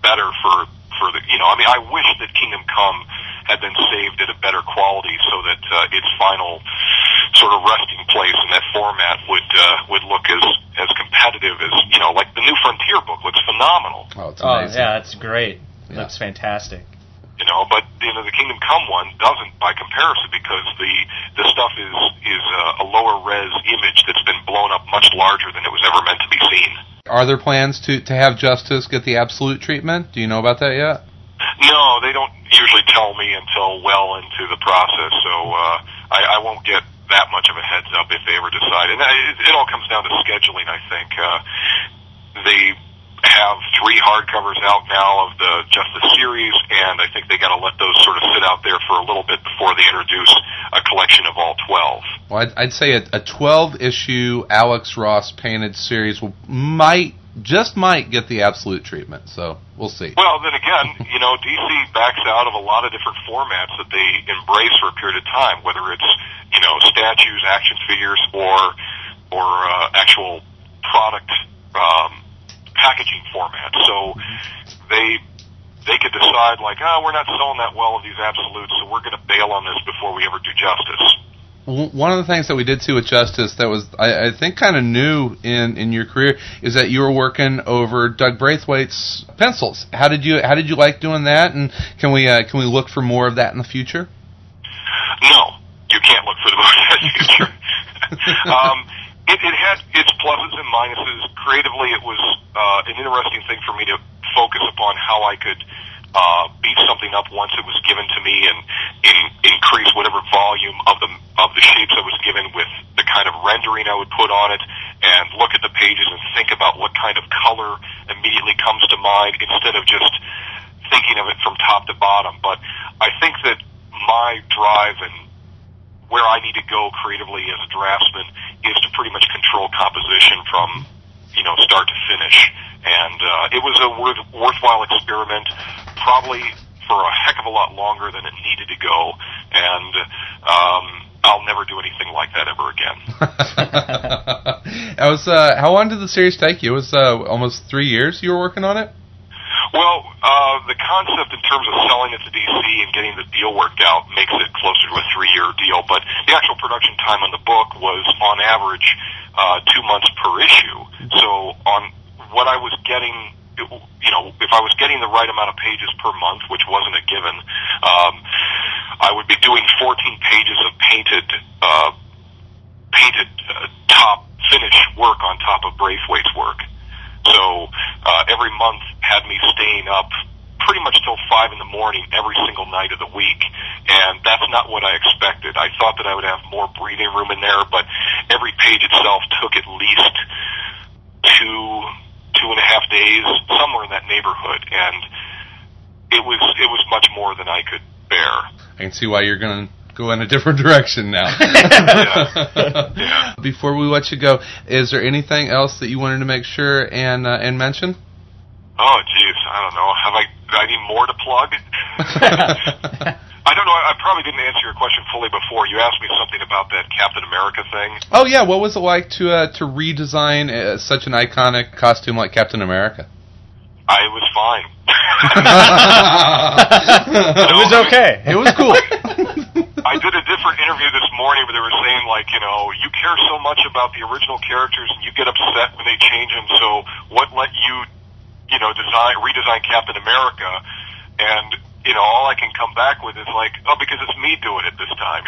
better for the, I mean, I wish that Kingdom Come had been saved at a better quality so that its final sort of resting place in that format would look as competitive as, like the New Frontier book looks phenomenal. Oh, it's amazing. Yeah, it's great. It Yeah. looks fantastic. But the Kingdom Come one doesn't by comparison because the stuff is a lower res image that's been blown up much larger than it was ever meant to be seen. Are there plans to have Justice get the absolute treatment? Do you know about that yet? No, they don't usually tell me until well into the process, so I won't get that much of a heads up if they ever decide. And it all comes down to scheduling, I think. They have 3 hardcovers out now of the Justice series, and I think they got to let those sort of sit out there for a little bit before they introduce a collection of all 12. Well, I'd say a 12-issue Alex Ross painted series might get the absolute treatment, so we'll see. Well, then again, DC backs out of a lot of different formats that they embrace for a period of time, whether it's, statues, action figures, or actual product packaging formats. So they could decide, like, we're not selling that well of these absolutes, so we're going to bail on this before we ever do Justice. One of the things that we did see with Justice that was, I think, kind of new in your career is that you were working over Doug Braithwaite's pencils. How did you like doing that? And can we look for more of that in the future? No, you can't look for the more of that future. It had its pluses and minuses. Creatively, it was an interesting thing for me to focus upon how I could beef something up once it was given to me and increase whatever volume of the shapes I was given with the kind of rendering I would put on it, and look at the pages and think about what kind of color immediately comes to mind instead of just thinking of it from top to bottom. But I think that my drive and where I need to go creatively as a draftsman is to pretty much control composition from start to finish. And it was a worthwhile experiment, probably for a heck of a lot longer than it needed to go, and I'll never do anything like that ever again. How long did the series take you? It was almost 3 years you were working on it? Well, the concept in terms of selling it to DC and getting the deal worked out makes it closer to a 3-year deal, but the actual production time on the book was, on average, 2 months per issue. So on what I was getting, if I was getting the right amount of pages per month, which wasn't a given, I would be doing 14 pages of painted top finish work on top of Braithwaite's work. So every month had me staying up pretty much till 5 in the morning every single night of the week, and that's not what I expected. I thought that I would have more breathing room in there, but every page itself took at least 2.5 days, somewhere in that neighborhood, and it was much more than I could bear. I can see why you're going to go in a different direction now. Yeah. Before we let you go, is there anything else that you wanted to make sure and mention? Oh, geez, I don't know. Do I need more to plug? I don't know. I probably didn't answer your question fully before. You asked me something about that Captain America thing. Oh, yeah. What was it like to redesign such an iconic costume like Captain America? It was fine. It was okay. It was cool. I did a different interview this morning where they were saying, like, you care so much about the original characters and you get upset when they change them, so what let you, redesign Captain America? And, all I can come back with is like, because it's me doing it this time,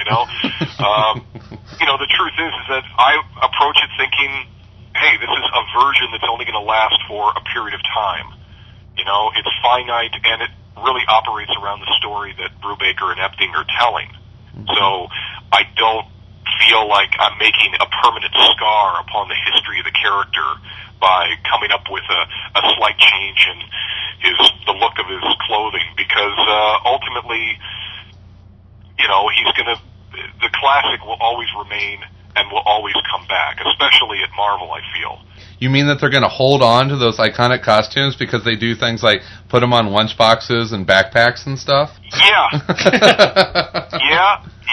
The truth is that I approach it thinking, hey, this is a version that's only going to last for a period of time. It's finite, and it really operates around the story that Brubaker and Epting are telling. So I don't feel like I'm making a permanent scar upon the history of the character by coming up with a slight change in the look of his clothing, because ultimately, the classic will always remain and will always come back, especially at Marvel, I feel. You mean that they're going to hold on to those iconic costumes because they do things like put them on lunchboxes and backpacks and stuff? Yeah.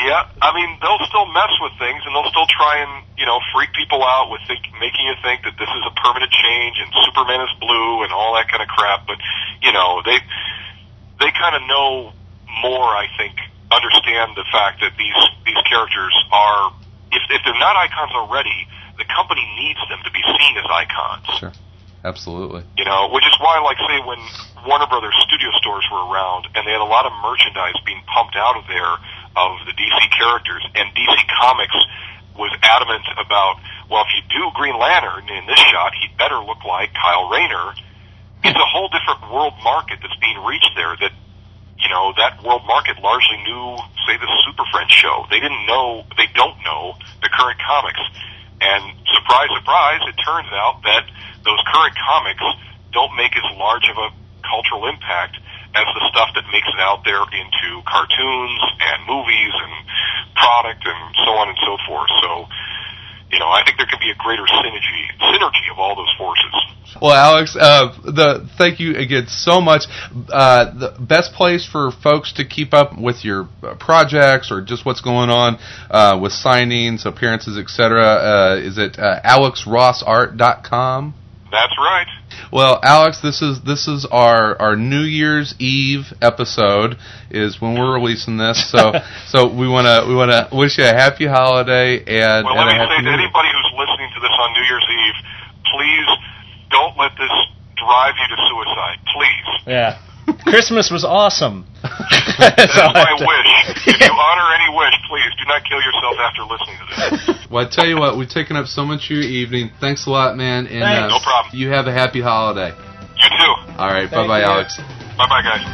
Yeah, I mean, they'll still mess with things, and they'll still try and, freak people out with making you think that this is a permanent change and Superman is blue and all that kind of crap. But, they kind of know more, I think, understand the fact that these characters are, if they're not icons already, the company needs them to be seen as icons. Sure. Absolutely. Which is why, like, say, when Warner Brothers studio stores were around and they had a lot of merchandise being pumped out of there of the DC characters, and DC Comics was adamant about, well, if you do Green Lantern in this shot, he'd better look like Kyle Rayner. It's a whole different world market that's being reached there that, that world market largely knew, say, the Super Friends show. They don't know the current comics. And surprise, surprise, it turns out that those current comics don't make as large of a cultural impact as the stuff that makes it out there into cartoons and movies and product and so on and so forth. So, I think there could be a greater synergy of all those forces. Well, Alex, thank you again so much. The best place for folks to keep up with your projects or just what's going on with signings, appearances, etc. Is it alexrossart.com? That's right. Well, Alex, this is our New Year's Eve episode is when we're releasing this. So we wanna wish you a happy holiday and let me say to New anybody who's listening to this on New Year's Eve, please don't let this drive you to suicide. Please. Yeah. Christmas was awesome. That's my wish. If you honor any wish, please do not kill yourself after listening to this. Well, I tell you what, we've taken up so much of your evening. Thanks a lot, man. And no problem. You have a happy holiday. You too. All right. Bye-bye, Alex. Bye-bye, guys.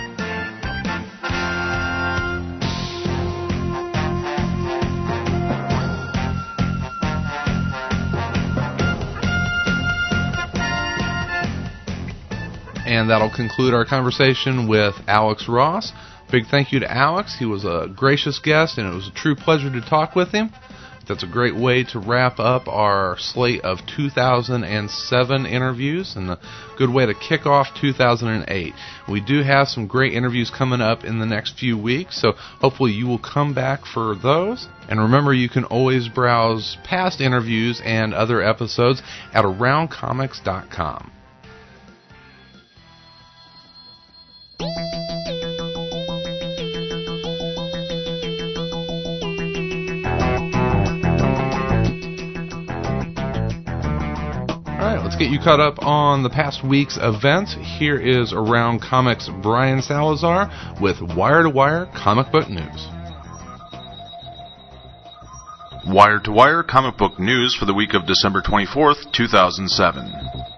And that'll conclude our conversation with Alex Ross. Big thank you to Alex. He was a gracious guest, and it was a true pleasure to talk with him. That's a great way to wrap up our slate of 2007 interviews and a good way to kick off 2008. We do have some great interviews coming up in the next few weeks, so hopefully you will come back for those. And remember, you can always browse past interviews and other episodes at AroundComics.com. Alright, let's get you caught up on the past week's events. Here is Around Comics' Brian Salazar with Wire to Wire comic book news. Wire to Wire comic book news for the week of December 24th, 2007.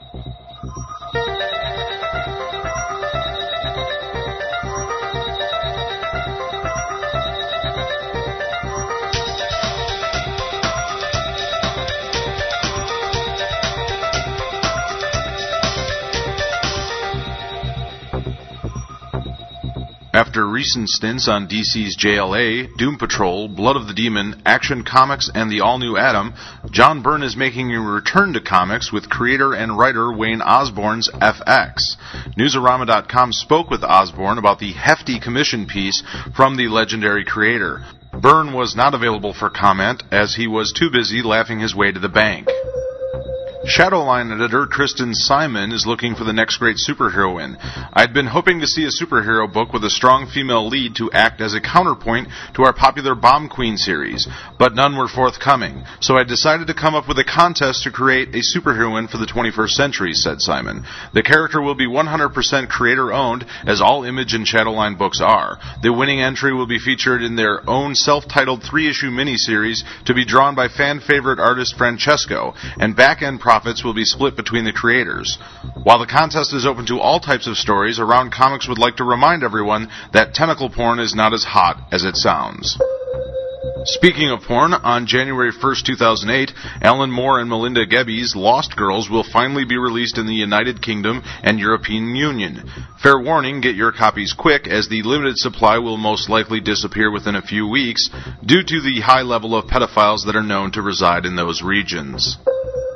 After recent stints on DC's JLA, Doom Patrol, Blood of the Demon, Action Comics, and the all-new Atom, John Byrne is making a return to comics with creator and writer Wayne Osborne's FX. Newsarama.com spoke with Osborne about the hefty commission piece from the legendary creator. Byrne was not available for comment as he was too busy laughing his way to the bank. Shadowline editor Kristen Simon is looking for the next great superheroine. I'd been hoping to see a superhero book with a strong female lead to act as a counterpoint to our popular Bomb Queen series, but none were forthcoming, so I decided to come up with a contest to create a superheroine for the 21st century, said Simon. The character will be 100% creator-owned, as all Image and Shadowline books are. The winning entry will be featured in their own self-titled 3-issue miniseries to be drawn by fan-favorite artist Francesco, and back-end profits will be split between the creators. While the contest is open to all types of stories, Around Comics would like to remind everyone that tentacle porn is not as hot as it sounds. Speaking of porn, on January 1st, 2008, Alan Moore and Melinda Gebbie's Lost Girls will finally be released in the United Kingdom and European Union. Fair warning, get your copies quick, as the limited supply will most likely disappear within a few weeks due to the high level of pedophiles that are known to reside in those regions.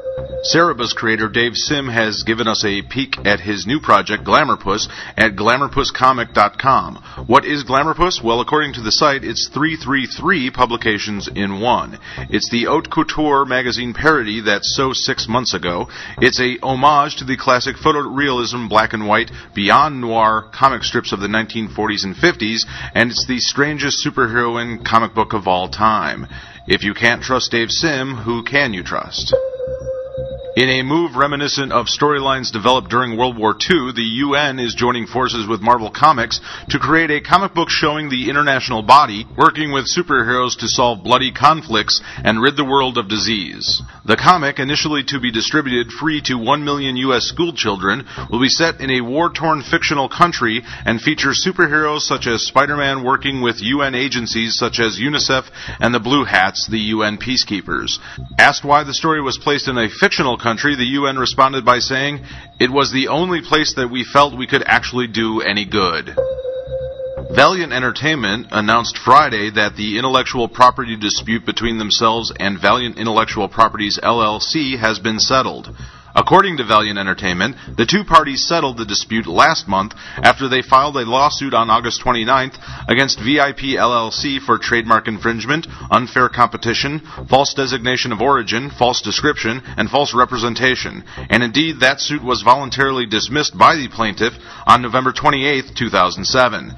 Cerebus creator Dave Sim has given us a peek at his new project, Glamourpuss, at glamourpusscomic.com. What is Glamourpuss? Well, according to the site, it's 333 publications in one. It's the Haute Couture magazine parody that's so 6 months ago. It's a homage to the classic photorealism black and white beyond noir comic strips of the 1940s and 50s, and it's the strangest superheroine comic book of all time. If you can't trust Dave Sim, who can you trust? In a move reminiscent of storylines developed during World War II, the UN is joining forces with Marvel Comics to create a comic book showing the international body working with superheroes to solve bloody conflicts and rid the world of disease. The comic, initially to be distributed free to 1 million U.S. school children, will be set in a war-torn fictional country and feature superheroes such as Spider-Man working with UN agencies such as UNICEF and the Blue Hats, the UN peacekeepers. Asked why the story was placed in a fictional country, the UN responded by saying, "It was the only place that we felt we could actually do any good." Valiant Entertainment announced Friday that the intellectual property dispute between themselves and Valiant Intellectual Properties LLC has been settled. According to Valiant Entertainment, the two parties settled the dispute last month after they filed a lawsuit on August 29th against VIP LLC for trademark infringement, unfair competition, false designation of origin, false description, and false representation. And indeed, that suit was voluntarily dismissed by the plaintiff on November 28th, 2007.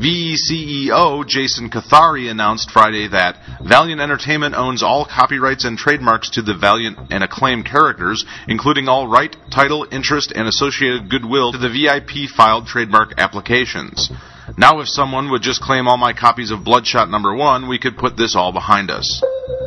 VECEO Jason Cathari announced Friday that Valiant Entertainment owns all copyrights and trademarks to the Valiant and Acclaim characters, including all right, title, interest, and associated goodwill to the VIP filed trademark applications. Now if someone would just claim all my copies of Bloodshot #1, we could put this all behind us.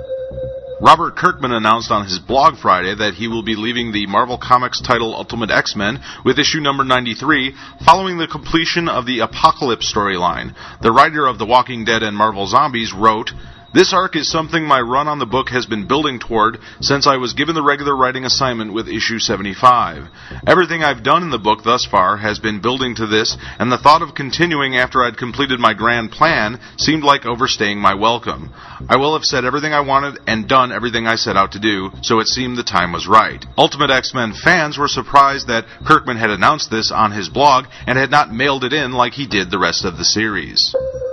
Robert Kirkman announced on his blog Friday that he will be leaving the Marvel Comics title Ultimate X-Men with issue number 93 following the completion of the Apocalypse storyline. The writer of The Walking Dead and Marvel Zombies wrote, "This arc is something my run on the book has been building toward since I was given the regular writing assignment with issue 75. Everything I've done in the book thus far has been building to this, and the thought of continuing after I'd completed my grand plan seemed like overstaying my welcome. I will have said everything I wanted and done everything I set out to do, so it seemed the time was right." Ultimate X-Men fans were surprised that Kirkman had announced this on his blog and had not mailed it in like he did the rest of the series.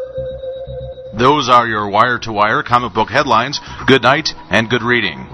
Those are your wire-to-wire comic book headlines. Good night and good reading.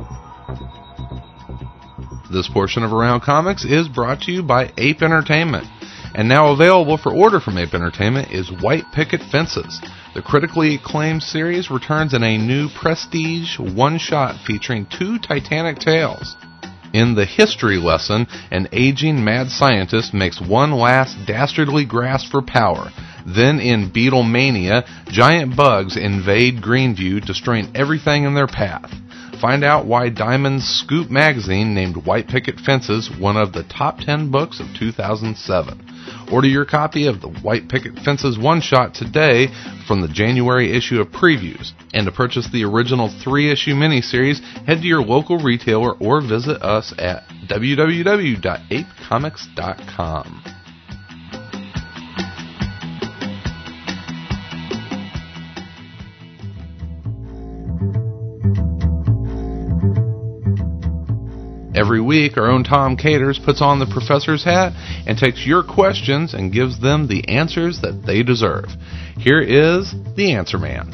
This portion of Around Comics is brought to you by Ape Entertainment. And now available for order from Ape Entertainment is White Picket Fences. The critically acclaimed series returns in a new prestige one-shot featuring 2 Titanic tales. In the history lesson, an aging mad scientist makes one last dastardly grasp for power. Then in Beatlemania, giant bugs invade Greenview, destroying everything in their path. Find out why Diamond's Scoop magazine named White Picket Fences one of the top 10 books of 2007. Order your copy of the White Picket Fences one-shot today from the January issue of Previews. And to purchase the original 3-issue miniseries, head to your local retailer or visit us at www.apecomics.com. Every week, our own Tom Caters puts on the professor's hat and takes your questions and gives them the answers that they deserve. Here is the Answer Man.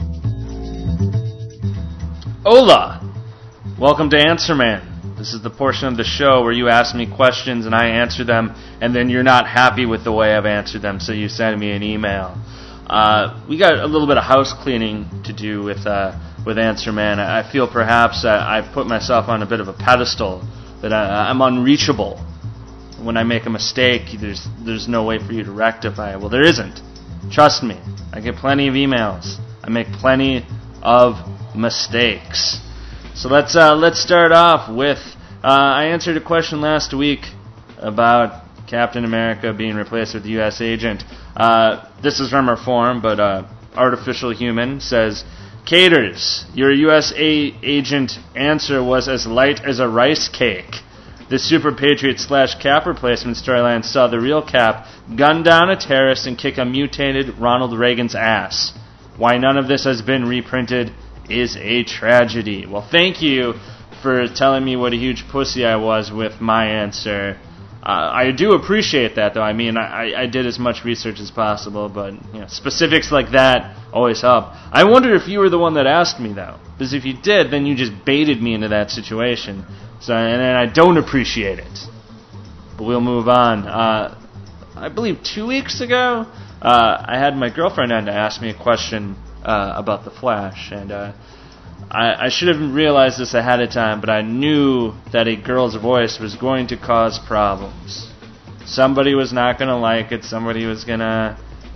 Hola! Welcome to Answer Man. This is the portion of the show where you ask me questions and I answer them, and then you're not happy with the way I've answered them, so you send me an email. We got a little bit of house cleaning to do with Answer Man. I feel perhaps I've put myself on a bit of a pedestal, that I'm unreachable. When I make a mistake, there's no way for you to rectify it. Well, there isn't. Trust me. I get plenty of emails. I make plenty of mistakes. So let's start off with I answered a question last week about Captain America being replaced with a U.S. agent. This is from our forum, but Artificial Human says, Caters, your U.S. agent answer was as light as a rice cake. The Super Patriot / Cap replacement storyline saw the real Cap gun down a terrorist and kick a mutated Ronald Reagan's ass. Why none of this has been reprinted is a tragedy. Well, thank you for telling me what a huge pussy I was with my answer. I do appreciate that, though. I mean, I did as much research as possible, but specifics like that always help. I wonder if you were the one that asked me, though, because if you did, then you just baited me into that situation. So, and I don't appreciate it. But we'll move on. I believe 2 weeks ago, I had my girlfriend on to ask me a question about The Flash, and I should have realized this ahead of time, but I knew that a girl's voice was going to cause problems. Somebody was not going to like it. Somebody was going to,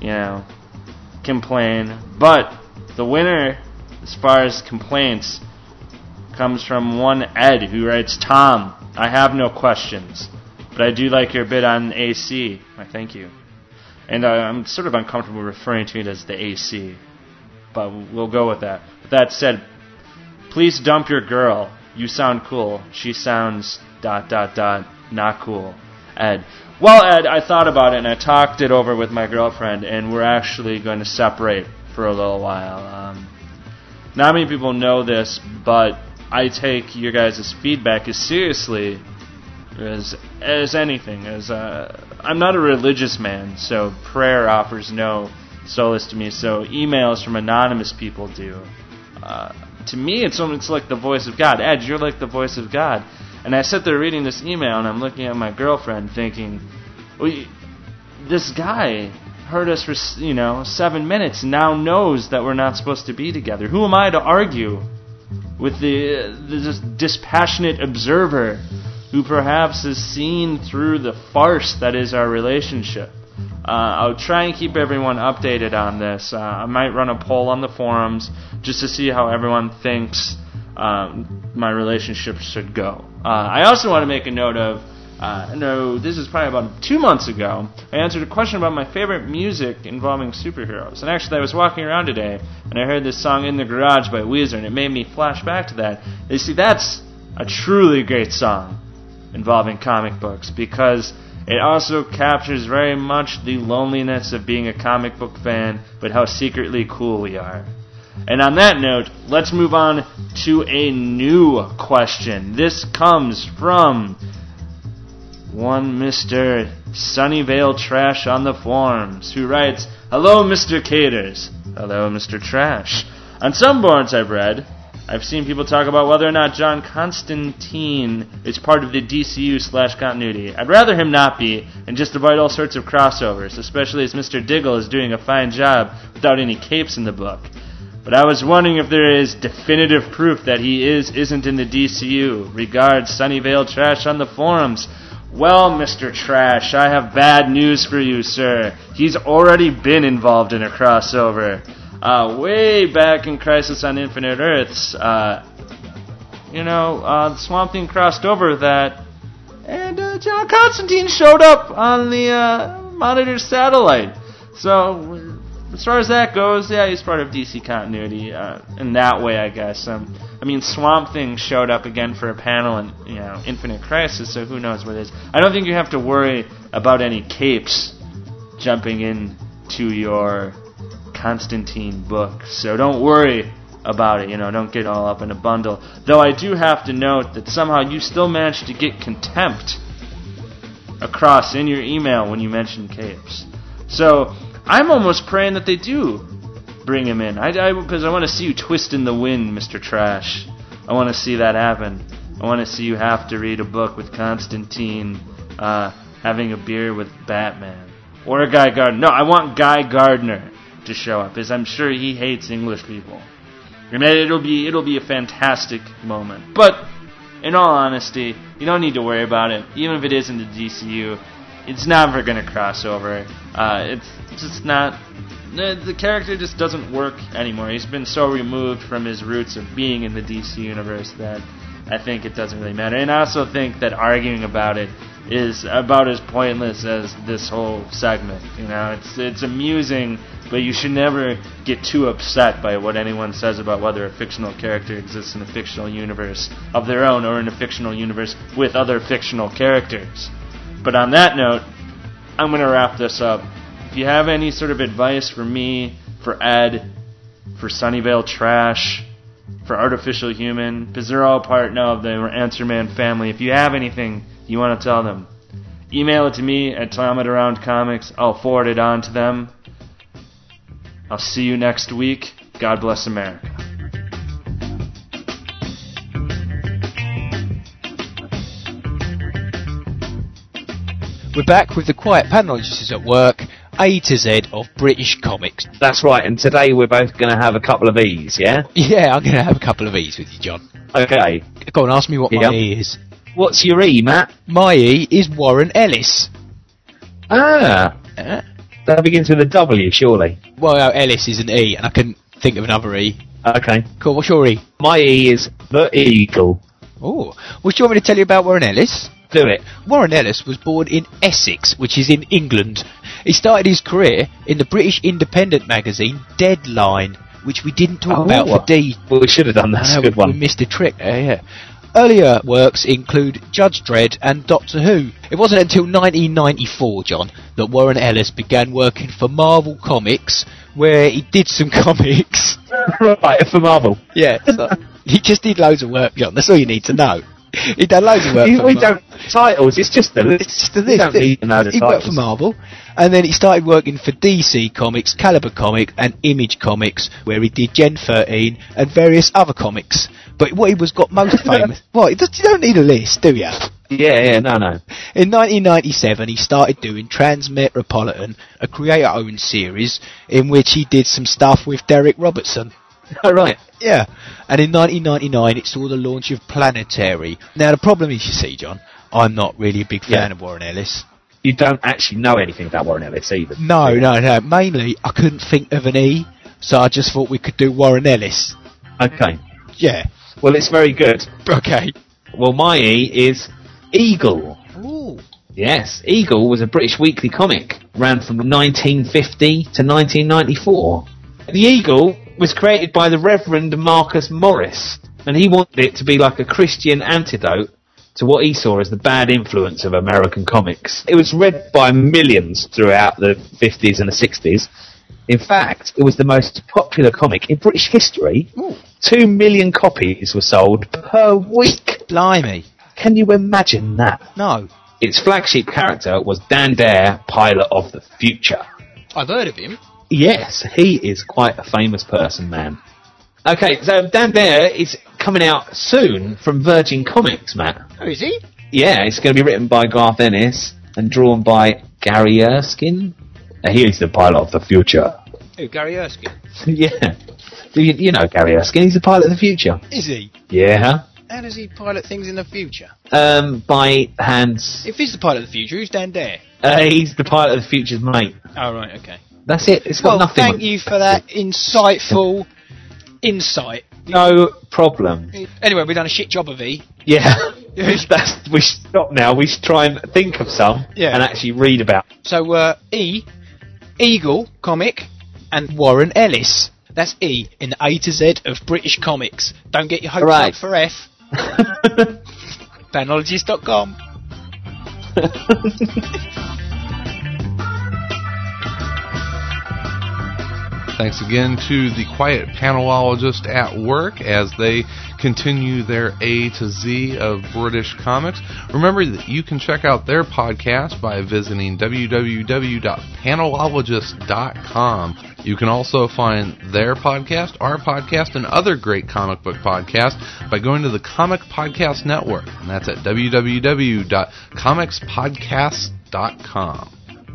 complain. But the winner, as far as complaints, comes from one Ed, who writes, "Tom, I have no questions, but I do like your bit on AC. I thank you." And I'm sort of uncomfortable referring to it as the AC, but we'll go with that. With that said, please dump your girl. You sound cool. She sounds ... not cool. Ed. Well, Ed, I thought about it and I talked it over with my girlfriend, and we're actually going to separate for a little while. Not many people know this, but I take your guys' feedback as seriously as anything. I'm not a religious man, so prayer offers no solace to me. So emails from anonymous people do. To me, it's like the voice of God. Ed, you're like the voice of God. And I sit there reading this email, and I'm looking at my girlfriend thinking, this guy heard us for 7 minutes, and now knows that we're not supposed to be together. Who am I to argue with this dispassionate observer who perhaps has seen through the farce that is our relationship? I'll try and keep everyone updated on this. I might run a poll on the forums just to see how everyone thinks my relationship should go. I also want to make a note of, this is probably about 2 months ago, I answered a question about my favorite music involving superheroes. And actually, I was walking around today, and I heard this song In the Garage by Weezer, and it made me flash back to that. You see, that's a truly great song involving comic books, because it also captures very much the loneliness of being a comic book fan, but how secretly cool we are. And on that note, let's move on to a new question. This comes from one Mr. Sunnyvale Trash on the forums, who writes, "Hello, Mr. Caters." Hello, Mr. Trash. On some boards I've seen people talk about whether or not John Constantine is part of the DCU/continuity. I'd rather him not be, and just avoid all sorts of crossovers, especially as Mr. Diggle is doing a fine job without any capes in the book. But I was wondering if there is definitive proof that he isn't in the DCU. Regards, Sunnyvale Trash on the forums. Well, Mr. Trash, I have bad news for you, sir. He's already been involved in a crossover. Way back in Crisis on Infinite Earths, the Swamp Thing crossed over that, and John Constantine showed up on the Monitor satellite. So, as far as that goes, yeah, he's part of DC continuity in that way, I guess. Swamp Thing showed up again for a panel in Infinite Crisis, so who knows what it is. I don't think you have to worry about any capes jumping into your Constantine book, so don't worry about it, don't get all up in a bundle. Though I do have to note that somehow you still managed to get contempt across in your email when you mentioned capes. So I'm almost praying that they do bring him in, because I want to see you twist in the wind, Mr. Trash. I want to see that happen. I want to see you have to read a book with Constantine having a beer with Batman. Or a Guy Gardner. No, I want Guy Gardner to show up, because I'm sure he hates English people. And it'll be a fantastic moment. But in all honesty, you don't need to worry about it. Even if it is in the DCU, it's never going to cross over. It's just not. The character just doesn't work anymore. He's been so removed from his roots of being in the DC universe that I think it doesn't really matter. And I also think that arguing about it is about as pointless as this whole segment. It's amusing, but you should never get too upset by what anyone says about whether a fictional character exists in a fictional universe of their own or in a fictional universe with other fictional characters. But on that note, I'm going to wrap this up. If you have any sort of advice for me, for Ed, for Sunnyvale Trash, for Artificial Human. Because they're all part now of the Answer Man family. If you have anything you want to tell them, email it to me at TomAroundComics. I'll forward it on to them. I'll see you next week. God bless America. We're back with the Quiet Panologists at work, A to Z of British comics. That's right, and today we're both going to have a couple of E's, yeah? Yeah, I'm going to have a couple of E's with you, John. Okay. Go on, ask me what my E is. What's your E, Matt? My E is Warren Ellis. Ah. That begins with a W, surely. Well, Ellis is an E, and I couldn't think of another E. Okay. Cool, what's your E? My E is the Eagle. Oh, well, do you want me to tell you about Warren Ellis? Do it. Warren Ellis was born in Essex, which is in England. He started his career in the British independent magazine Deadline, which we didn't talk about for D. Well, we should have done that. That's a good one. We missed a trick there, yeah. Earlier works include Judge Dredd and Doctor Who. It wasn't until 1994, John, that Warren Ellis began working for Marvel Comics, where he did some comics. Right, for Marvel. Yeah, so he just did loads of work, John. That's all you need to know. He done loads of work for We don't titles, it's just a list. It's just a list. Don't need to know the he titles. worked for Marvel, and then he started working for DC Comics, Caliber Comics, and Image Comics, where he did Gen 13 and various other comics. But what he was got most famous... Well, you don't need a list, do you? Yeah, no. In 1997, he started doing Transmetropolitan, a creator-owned series, in which he did some stuff with Derek Robertson. Oh, right. Yeah, and in 1999 it saw the launch of Planetary. Now the problem is, you see, John, I'm not really a big fan of Warren Ellis. You don't actually know anything about Warren Ellis either. No. Mainly, I couldn't think of an E, so I just thought we could do Warren Ellis. Okay. Yeah. Well, it's very good. Okay. Well, my E is Eagle. Ooh. Yes, Eagle was a British weekly comic. Ran from 1950 to 1994. The Eagle was created by the Reverend Marcus Morris, and he wanted it to be like a Christian antidote to what he saw as the bad influence of American comics. It was read by millions throughout the 50s and the 60s. In fact, it was the most popular comic in British history. Ooh. 2 million copies were sold per week. Blimey. Can you imagine that? No. Its flagship character was Dan Dare, Pilot of the Future. I've heard of him. Yes, he is quite a famous person, man. Okay, so Dan Dare is coming out soon from Virgin Comics, Matt. Oh, is he? Yeah, it's going to be written by Garth Ennis and drawn by Gary Erskine. He's the Pilot of the Future. Who, Gary Erskine? Yeah. You know Gary Erskine, he's the Pilot of the Future. Is he? Yeah. How does he pilot things in the future? By hands. If he's the pilot of the future, who's Dan Dare? He's the Pilot of the Future's mate. Oh, right, okay. That's it. It's got nothing. Thank you for that insightful insight. No problem. Anyway, we've done a shit job of E. Yeah. We stop now. We should try and think of some and actually read about. So, E, Eagle comic, and Warren Ellis. That's E in the A to Z of British comics. Don't get your hopes up for F. Panologist.com. Thanks again to the Quiet Panelologist at work as they continue their A to Z of British comics. Remember that you can check out their podcast by visiting www.panelologist.com. You can also find their podcast, our podcast, and other great comic book podcasts by going to the Comic Podcast Network, and that's at www.comicspodcast.com.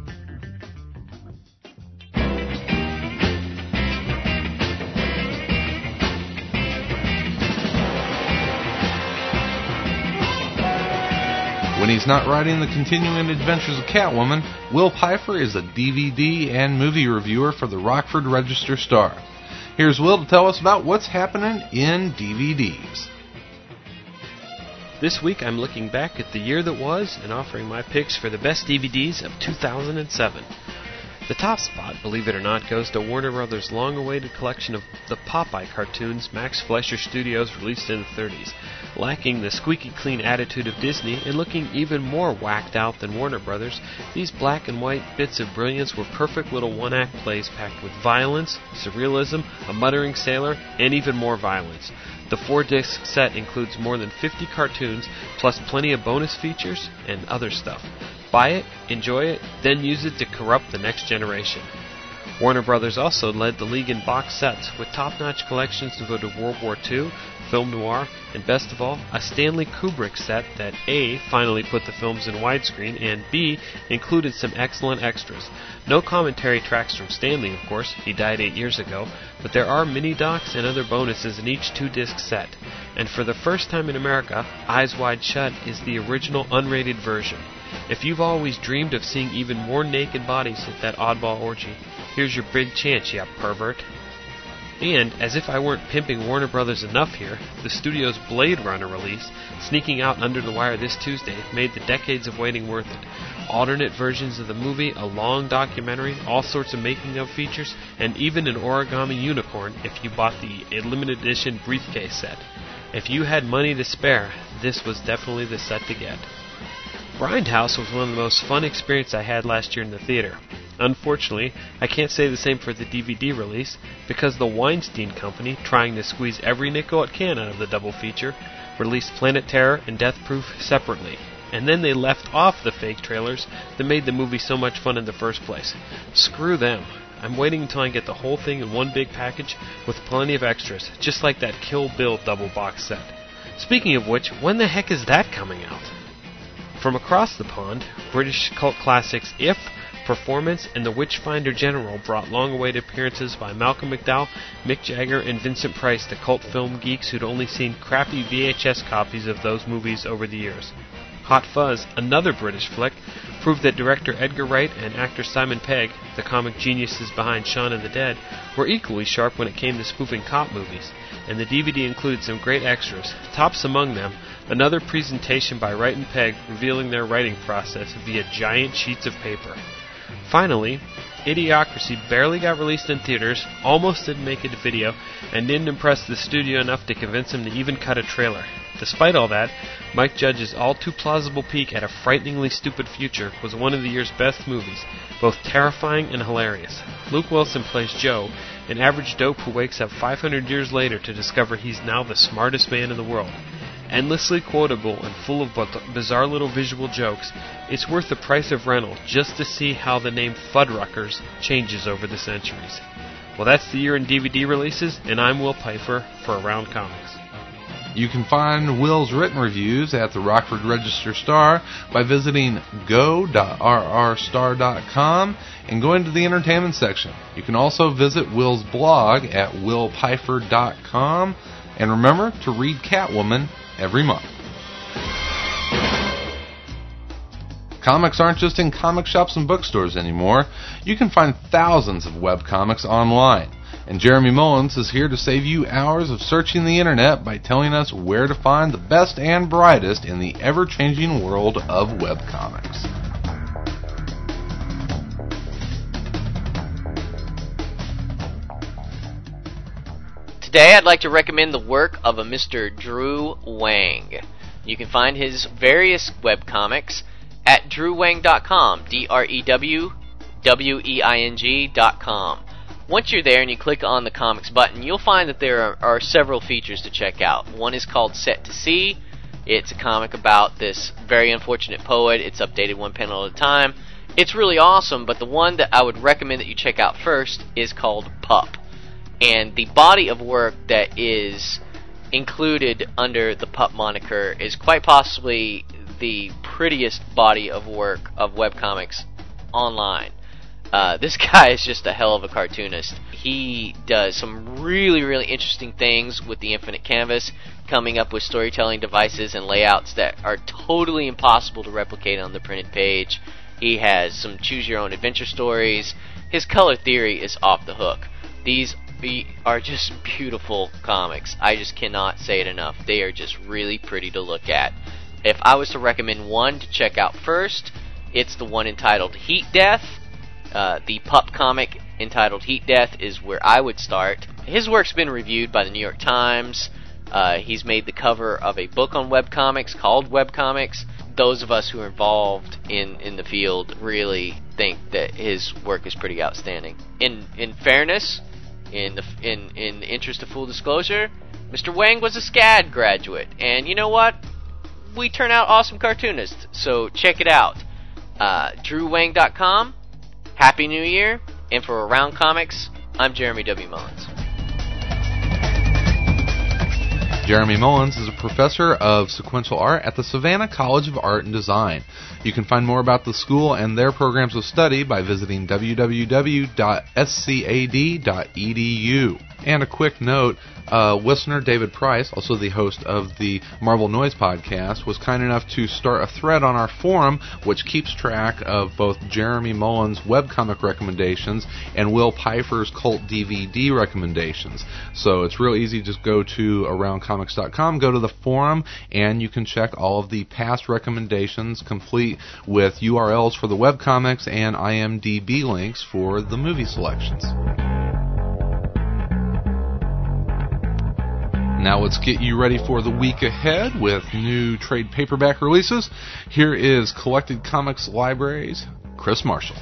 When he's not writing the continuing adventures of Catwoman, Will Pfeiffer is a DVD and movie reviewer for the Rockford Register Star. Here's Will to tell us about what's happening in DVDs. This week I'm looking back at the year that was and offering my picks for the best DVDs of 2007. The top spot, believe it or not, goes to Warner Brothers' long-awaited collection of the Popeye cartoons Max Fleischer Studios released in the 30s. Lacking the squeaky clean attitude of Disney and looking even more whacked out than Warner Brothers, these black and white bits of brilliance were perfect little one-act plays packed with violence, surrealism, a muttering sailor, and even more violence. The 4-disc set includes more than 50 cartoons, plus plenty of bonus features and other stuff. Buy it, enjoy it, then use it to corrupt the next generation. Warner Brothers also led the league in box sets, with top-notch collections devoted to World War II, film noir, and best of all, a Stanley Kubrick set that A, finally put the films in widescreen, and B, included some excellent extras. No commentary tracks from Stanley, of course, he died 8 years ago, but there are mini-docs and other bonuses in each 2-disc set. And for the first time in America, Eyes Wide Shut is the original unrated version. If you've always dreamed of seeing even more naked bodies at that oddball orgy, here's your big chance, you pervert. And, as if I weren't pimping Warner Brothers enough here, the studio's Blade Runner release, sneaking out under the wire this Tuesday, made the decades of waiting worth it. Alternate versions of the movie, a long documentary, all sorts of making-of features, and even an origami unicorn if you bought the limited edition briefcase set. If you had money to spare, this was definitely the set to get. Grindhouse was one of the most fun experiences I had last year in the theater. Unfortunately, I can't say the same for the DVD release, because the Weinstein Company, trying to squeeze every nickel it can out of the double feature, released Planet Terror and Death Proof separately, and then they left off the fake trailers that made the movie so much fun in the first place. Screw them. I'm waiting until I get the whole thing in one big package with plenty of extras, just like that Kill Bill double box set. Speaking of which, when the heck is that coming out? From across the pond, British cult classics If, Performance, and The Witchfinder General brought long-awaited appearances by Malcolm McDowell, Mick Jagger, and Vincent Price to cult film geeks who'd only seen crappy VHS copies of those movies over the years. Hot Fuzz, another British flick, proved that director Edgar Wright and actor Simon Pegg, the comic geniuses behind Shaun of the Dead, were equally sharp when it came to spoofing cop movies, and the DVD included some great extras, tops among them, another presentation by Wright and Pegg revealing their writing process via giant sheets of paper. Finally, Idiocracy barely got released in theaters, almost didn't make it to video, and didn't impress the studio enough to convince him to even cut a trailer. Despite all that, Mike Judge's all-too-plausible peek at a frighteningly stupid future was one of the year's best movies, both terrifying and hilarious. Luke Wilson plays Joe, an average dope who wakes up 500 years later to discover he's now the smartest man in the world. Endlessly quotable and full of bizarre little visual jokes, it's worth the price of rental just to see how the name Fuddruckers changes over the centuries. Well, that's the year in DVD releases, and I'm Will Pfeiffer for Around Comics. You can find Will's written reviews at the Rockford Register Star by visiting go.rrstar.com and going to the entertainment section. You can also visit Will's blog at willpfeiffer.com, and remember to read Catwoman every month. Comics aren't just in comic shops and bookstores anymore. You can find thousands of webcomics online. And Jeremy Mullins is here to save you hours of searching the internet by telling us where to find the best and brightest in the ever-changing world of webcomics. Today I'd like to recommend the work of a Mr. Drew Wang. You can find his various webcomics at drewwang.com, drewweing.com. Once you're there and you click on the comics button, you'll find that there are several features to check out. One is called Set to Sea. It's a comic about this very unfortunate poet. It's updated one panel at a time. It's really awesome, but the one that I would recommend that you check out first is called Pup. And the body of work that is included under the Pup moniker is quite possibly the prettiest body of work of webcomics online. This guy is just a hell of a cartoonist. He does some really, really interesting things with the infinite canvas, coming up with storytelling devices and layouts that are totally impossible to replicate on the printed page. He has some choose-your-own-adventure stories. His color theory is off the hook. These are just beautiful comics. I just cannot say it enough. They are just really pretty to look at. If I was to recommend one to check out first, it's the one entitled Heat Death. The Pup comic entitled Heat Death is where I would start. His work's been reviewed by the New York Times, He's made the cover of a book on webcomics called Webcomics. Those of us who are involved in the field really think that his work is pretty outstanding. In fairness, in the interest of full disclosure, Mr. Wang was a SCAD graduate, and you know what? We turn out awesome cartoonists, so check it out. DrewWang.com. Happy New Year, and for Around Comics, I'm Jeremy W. Mullins. Jeremy Mullins is a professor of sequential art at the Savannah College of Art and Design. You can find more about the school and their programs of study by visiting www.scad.edu. And a quick note, listener David Price, also the host of the Marvel Noise podcast, was kind enough to start a thread on our forum which keeps track of both Jeremy Mullins' webcomic recommendations and Will Pfeiffer's cult DVD recommendations. So it's real easy. Just go to aroundcomics.com, go to the forum, and you can check all of the past recommendations complete with URLs for the webcomics and IMDb links for the movie selections. Now let's get you ready for the week ahead with new trade paperback releases. Here is Collected Comics Libraries, Chris Marshall.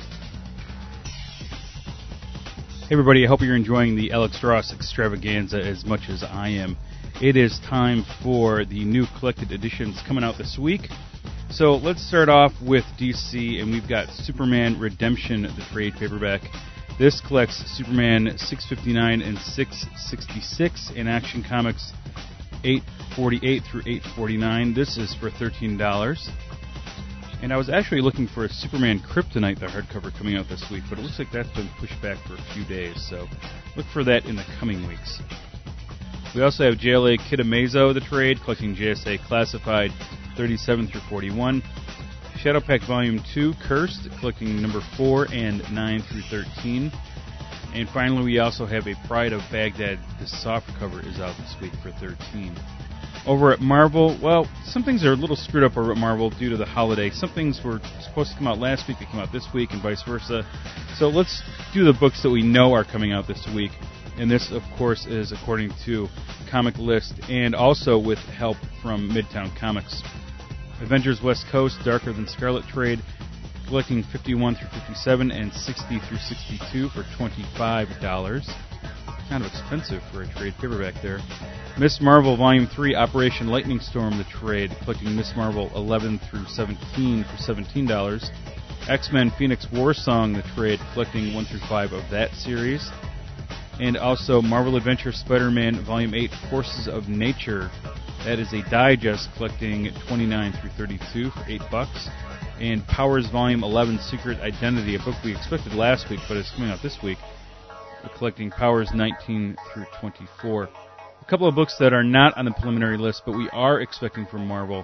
Hey everybody, I hope you're enjoying the Alex Ross extravaganza as much as I am. It is time for the new collected editions coming out this week. So let's start off with DC, and we've got Superman Redemption, the trade paperback. This collects Superman 659 and 666 in Action Comics 848 through 849. This is for $13. And I was actually looking for a Superman Kryptonite, the hardcover, coming out this week, but it looks like that's been pushed back for a few days, so look for that in the coming weeks. We also have JLA Kid Amazo, the trade, collecting JSA Classified 37 through 41. Shadowpack Volume 2, Cursed, collecting number 4 and 9 through 13. And finally, we also have a Pride of Baghdad. The soft cover is out this week for 13. Over at Marvel, well, some things are a little screwed up over at Marvel due to the holiday. Some things were supposed to come out last week, they come out this week, and vice versa. So let's do the books that we know are coming out this week. And this, of course, is according to Comic List and also with help from Midtown Comics. Avengers West Coast, Darker Than Scarlet trade, collecting 51 through 57 and 60 through 62 for $25. Kind of expensive for a trade paperback there. Miss Marvel Volume 3, Operation Lightning Storm, the trade, collecting Miss Marvel 11 through 17 for $17. X-Men Phoenix War Song, the trade, collecting 1 through 5 of that series. And also Marvel Adventure Spider-Man Volume 8, Forces of Nature. That is a digest collecting 29 through 32 for $8. And Powers Volume 11, Secret Identity, a book we expected last week, but it's coming out this week, collecting Powers 19 through 24. A couple of books that are not on the preliminary list, but we are expecting from Marvel,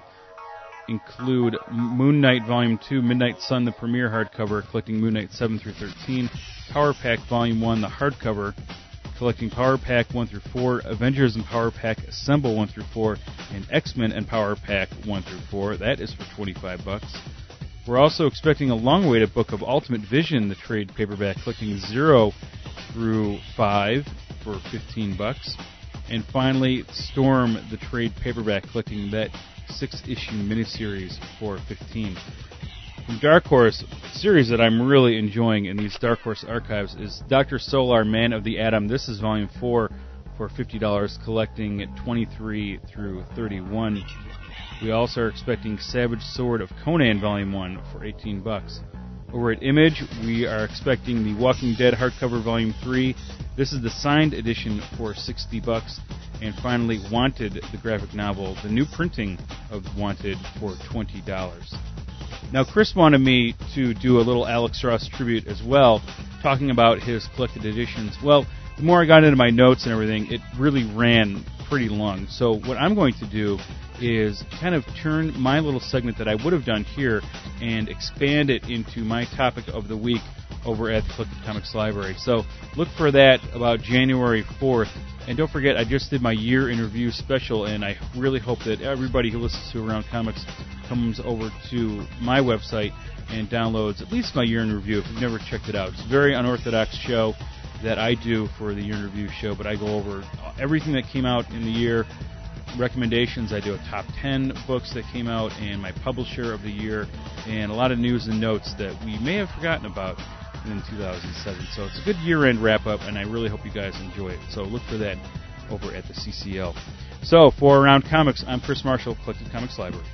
include Moon Knight Volume 2, Midnight Sun, the premiere hardcover, collecting Moon Knight 7 through 13. Power Pack Volume 1, the hardcover, collecting Power Pack 1 through 4, Avengers and Power Pack Assemble 1 through 4, and X-Men and Power Pack 1 through 4. That is for $25. We're also expecting a long-awaited book of Ultimate Vision, the trade paperback, collecting 0 through 5 for $15. And finally, Storm, the trade paperback, collecting that 6-issue miniseries for $15. From Dark Horse, a series that I'm really enjoying in these Dark Horse archives is Dr. Solar, Man of the Atom. This is Volume 4 for $50, collecting 23 through 31. We also are expecting Savage Sword of Conan Volume 1 for $18. Over at Image, we are expecting The Walking Dead hardcover Volume 3. This is the signed edition for $60. And finally, Wanted, the graphic novel, the new printing of Wanted for $20. Now, Chris wanted me to do a little Alex Ross tribute as well, talking about his collected editions. Well, the more I got into my notes and everything, it really ran pretty long. So what I'm going to do is kind of turn my little segment that I would have done here and expand it into my topic of the week over at the Collected Comics Library. So look for that about January 4th. And don't forget, I just did my year in review special, and I really hope that everybody who listens to Around Comics comes over to my website and downloads at least my year in review if you've never checked it out. It's a very unorthodox show, that I do for the Year in Review show, but I go over everything that came out in the year, recommendations. I do a top 10 books that came out and my publisher of the year, and a lot of news and notes that we may have forgotten about in 2007. So it's a good year-end wrap-up, and I really hope you guys enjoy it. So look for that over at the CCL. So for Around Comics, I'm Chris Marshall, Collected Comics Library.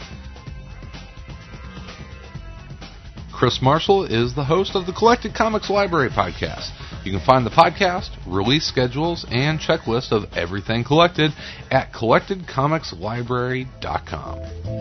Chris Marshall is the host of the Collected Comics Library podcast. You can find the podcast, release schedules, and checklist of everything collected at collectedcomicslibrary.com.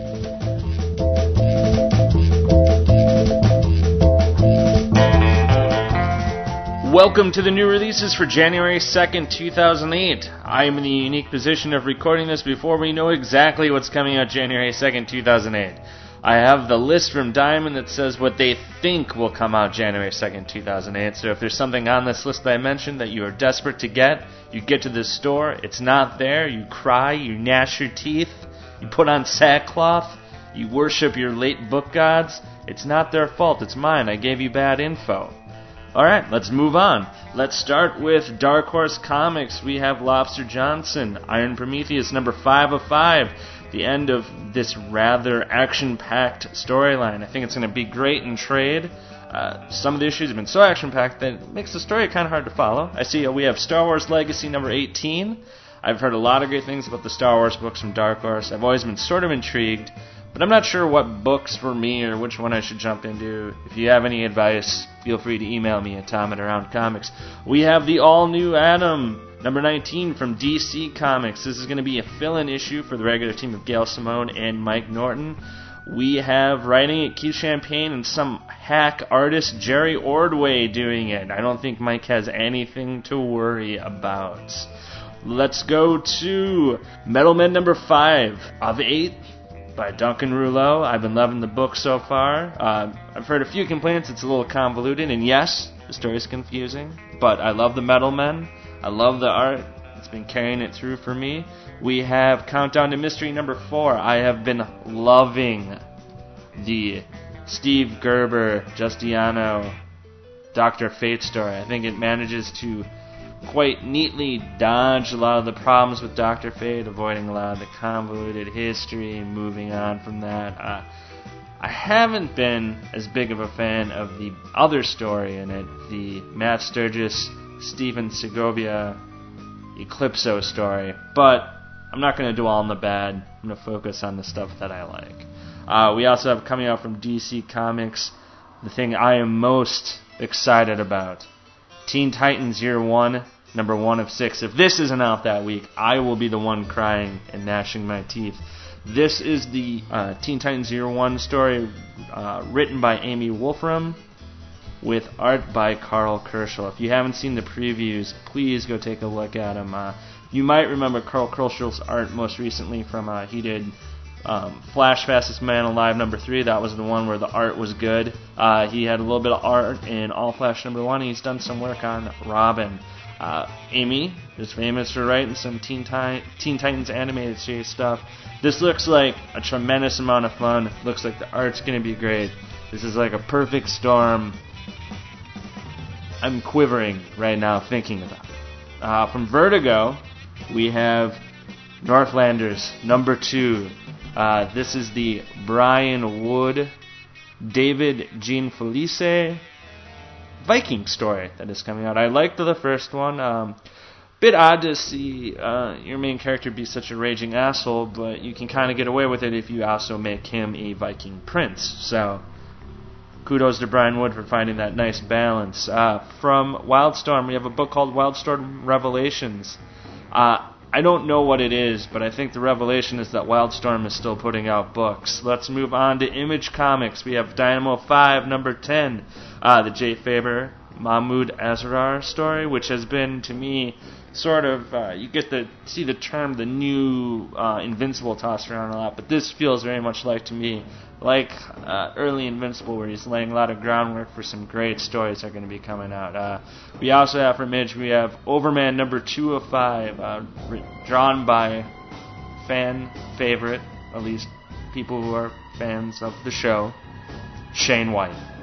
Welcome to the new releases for January 2nd, 2008. I am in the unique position of recording this before we know exactly what's coming out January 2nd, 2008. I have the list from Diamond that says what they think will come out January 2nd, 2008. So if there's something on this list that I mentioned that you are desperate to get, you get to the store, it's not there, you cry, you gnash your teeth, you put on sackcloth, you worship your late book gods. It's not their fault, it's mine. I gave you bad info. Alright, let's move on. Let's start with Dark Horse Comics. We have Lobster Johnson, Iron Prometheus, number 5 of 5. The end of this rather action-packed storyline. I think it's going to be great in trade. Some of the issues have been so action-packed that it makes the story kind of hard to follow. I see we have Star Wars Legacy number 18. I've heard a lot of great things about the Star Wars books from Dark Horse. I've always been sort of intrigued, but I'm not sure what books for me or which one I should jump into. If you have any advice, feel free to email me at tom@aroundcomics. We have the all-new Atom, number 19 from DC Comics. This is going to be a fill-in issue for the regular team of Gail Simone and Mike Norton. We have writing it Keith Champagne and some hack artist Jerry Ordway doing it. I don't think Mike has anything to worry about. Let's go to Metal Men number 5 of 8 by Duncan Rouleau. I've been loving the book so far. I've heard a few complaints it's a little convoluted, and yes, the story's confusing, but I love the Metal Men. I love the art. It's been carrying it through for me. We have Countdown to Mystery number 4. I have been loving the Steve Gerber, Justiano, Dr. Fate story. I think it manages to quite neatly dodge a lot of the problems with Dr. Fate, avoiding a lot of the convoluted history and moving on from that. I haven't been as big of a fan of the other story in it, the Matt Sturgis, Stephen Segovia, Eclipso story, but I'm not going to dwell on the bad. I'm going to focus on the stuff that I like. We also have coming out from DC Comics, the thing I am most excited about, Teen Titans Year 1, number 1 of 6. If this isn't out that week, I will be the one crying and gnashing my teeth. This is the Teen Titans Year 1 story written by Amy Wolfram with art by Carl Kerschel. If you haven't seen the previews, please go take a look at them. You might remember Carl Kerschel's art most recently from, he did Flash Fastest Man Alive number 3. That was the one where the art was good. He had a little bit of art in All Flash number 1. He's done some work on Robin. Amy is famous for writing some Teen Titans animated series stuff. This looks like a tremendous amount of fun. Looks like the art's going to be great. This is like a perfect storm. I'm quivering right now thinking about it. From Vertigo, we have Northlanders number 2. This is the Brian Wood, David Gianfelice Viking story that is coming out. I liked the first one. Bit odd to see your main character be such a raging asshole, but you can kind of get away with it if you also make him a Viking prince. So, kudos to Brian Wood for finding that nice balance. From Wildstorm, we have a book called Wildstorm Revelations. I don't know what it is, but I think the revelation is that Wildstorm is still putting out books. Let's move on to Image Comics. We have Dynamo 5, number 10, the Jay Faber, Mahmoud Azrar story, which has been, to me, sort of, you get to see the term, the new Invincible tossed around a lot, but this feels very much like, to me, like early Invincible, where he's laying a lot of groundwork for some great stories that are going to be coming out. We also have from Image, we have Overman number 2 of 5, drawn by fan favorite, at least people who are fans of the show, Shane White.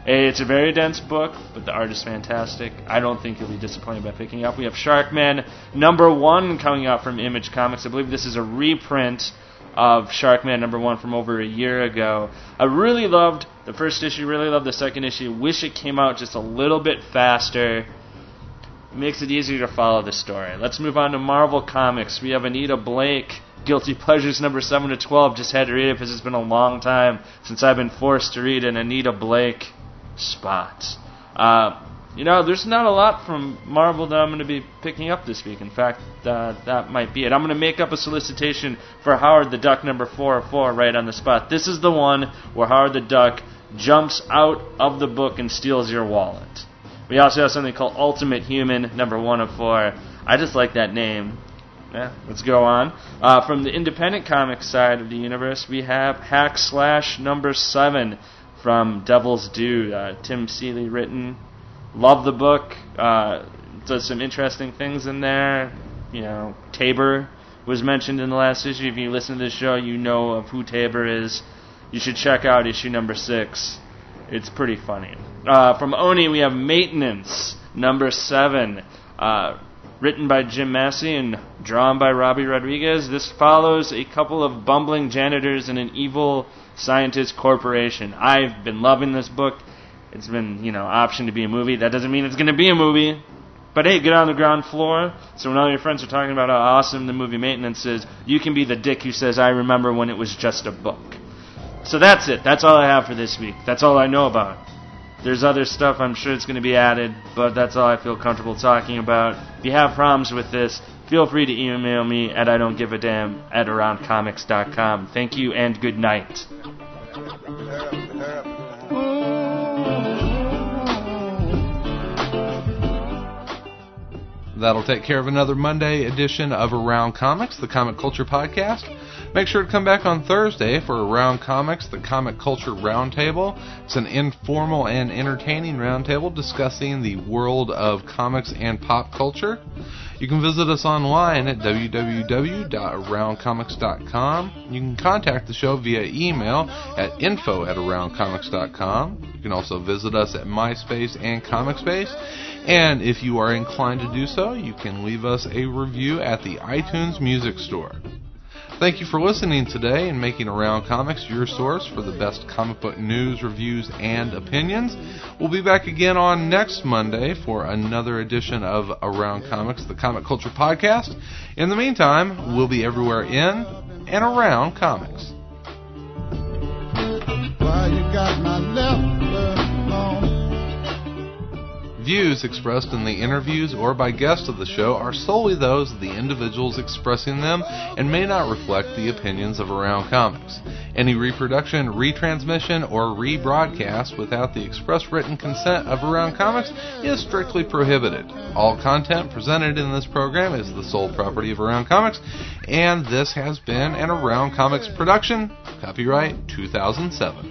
It's a very dense book, but the art is fantastic. I don't think you'll be disappointed by picking it up. We have Sharkman #1 coming out from Image Comics. I believe this is a reprint of Sharkman #1 from over a year ago. I really loved the first issue, really loved the second issue. Wish it came out just a little bit faster. It makes it easier to follow the story. Let's move on to Marvel Comics. We have Anita Blake, Guilty Pleasures #7 to 12. Just had to read it because it's been a long time since I've been forced to read an Anita Blake spot. There's not a lot from Marvel that I'm going to be picking up this week. In fact, that might be it. I'm going to make up a solicitation for Howard the Duck #404 right on the spot. This is the one where Howard the Duck jumps out of the book and steals your wallet. We also have something called Ultimate Human #1 of 4. I just like that name. Yeah, let's go on. From the independent comics side of the universe, we have Hack Slash #7 from Devil's Due. Tim Seeley written. Love the book. Does some interesting things in there. Tabor was mentioned in the last issue. If you listen to the show, you know of who Tabor is. You should check out issue #6. It's pretty funny. From Oni, we have Maintenance #7. Written by Jim Massey and drawn by Robbie Rodriguez. This follows a couple of bumbling janitors in an evil scientist corporation. I've been loving this book. It's been, optioned to be a movie. That doesn't mean it's going to be a movie. But hey, get on the ground floor. So when all your friends are talking about how awesome the movie Maintenance is, you can be the dick who says, I remember when it was just a book. So that's it. That's all I have for this week. That's all I know about. There's other stuff I'm sure it's going to be added, but that's all I feel comfortable talking about. If you have problems with this, feel free to email me at idon'tgiveadamn@aroundcomics.com. Thank you and good night. That'll take care of another Monday edition of Around Comics, the Comic Culture Podcast. Make sure to come back on Thursday for Around Comics, the Comic Culture Roundtable. It's an informal and entertaining roundtable discussing the world of comics and pop culture. You can visit us online at www.aroundcomics.com. You can contact the show via email at info@aroundcomics.com. You can also visit us at MySpace and ComicSpace. And if you are inclined to do so, you can leave us a review at the iTunes Music Store. Thank you for listening today and making Around Comics your source for the best comic book news, reviews, and opinions. We'll be back again on next Monday for another edition of Around Comics, the Comic Culture Podcast. In the meantime, we'll be everywhere in and around comics. Why you got my left alone? Views expressed in the interviews or by guests of the show are solely those of the individuals expressing them and may not reflect the opinions of Around Comics. Any reproduction, retransmission, or rebroadcast without the express written consent of Around Comics is strictly prohibited. All content presented in this program is the sole property of Around Comics, and this has been an Around Comics production. Copyright 2007.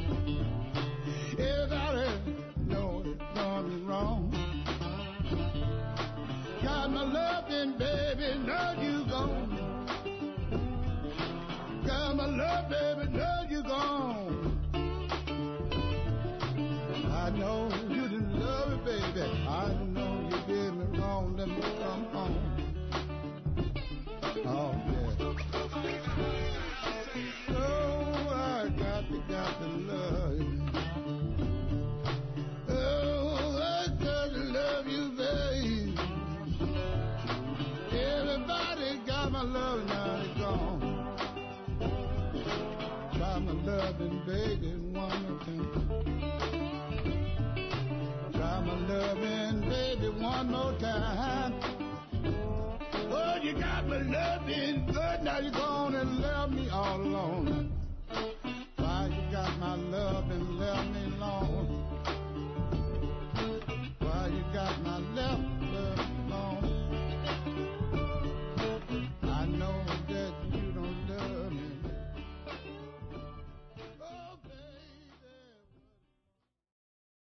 I know you didn't love it, baby. I know you did me wrong. Let me come home. Oh, yeah. Oh, I got to love you. Oh, I got to love you, baby. Everybody got my love, now it's gone. Try my loving, baby, one more time. Try my loving, baby, one more time. Oh, you got my loving good, now you're gonna love me all alone. Why you got my loving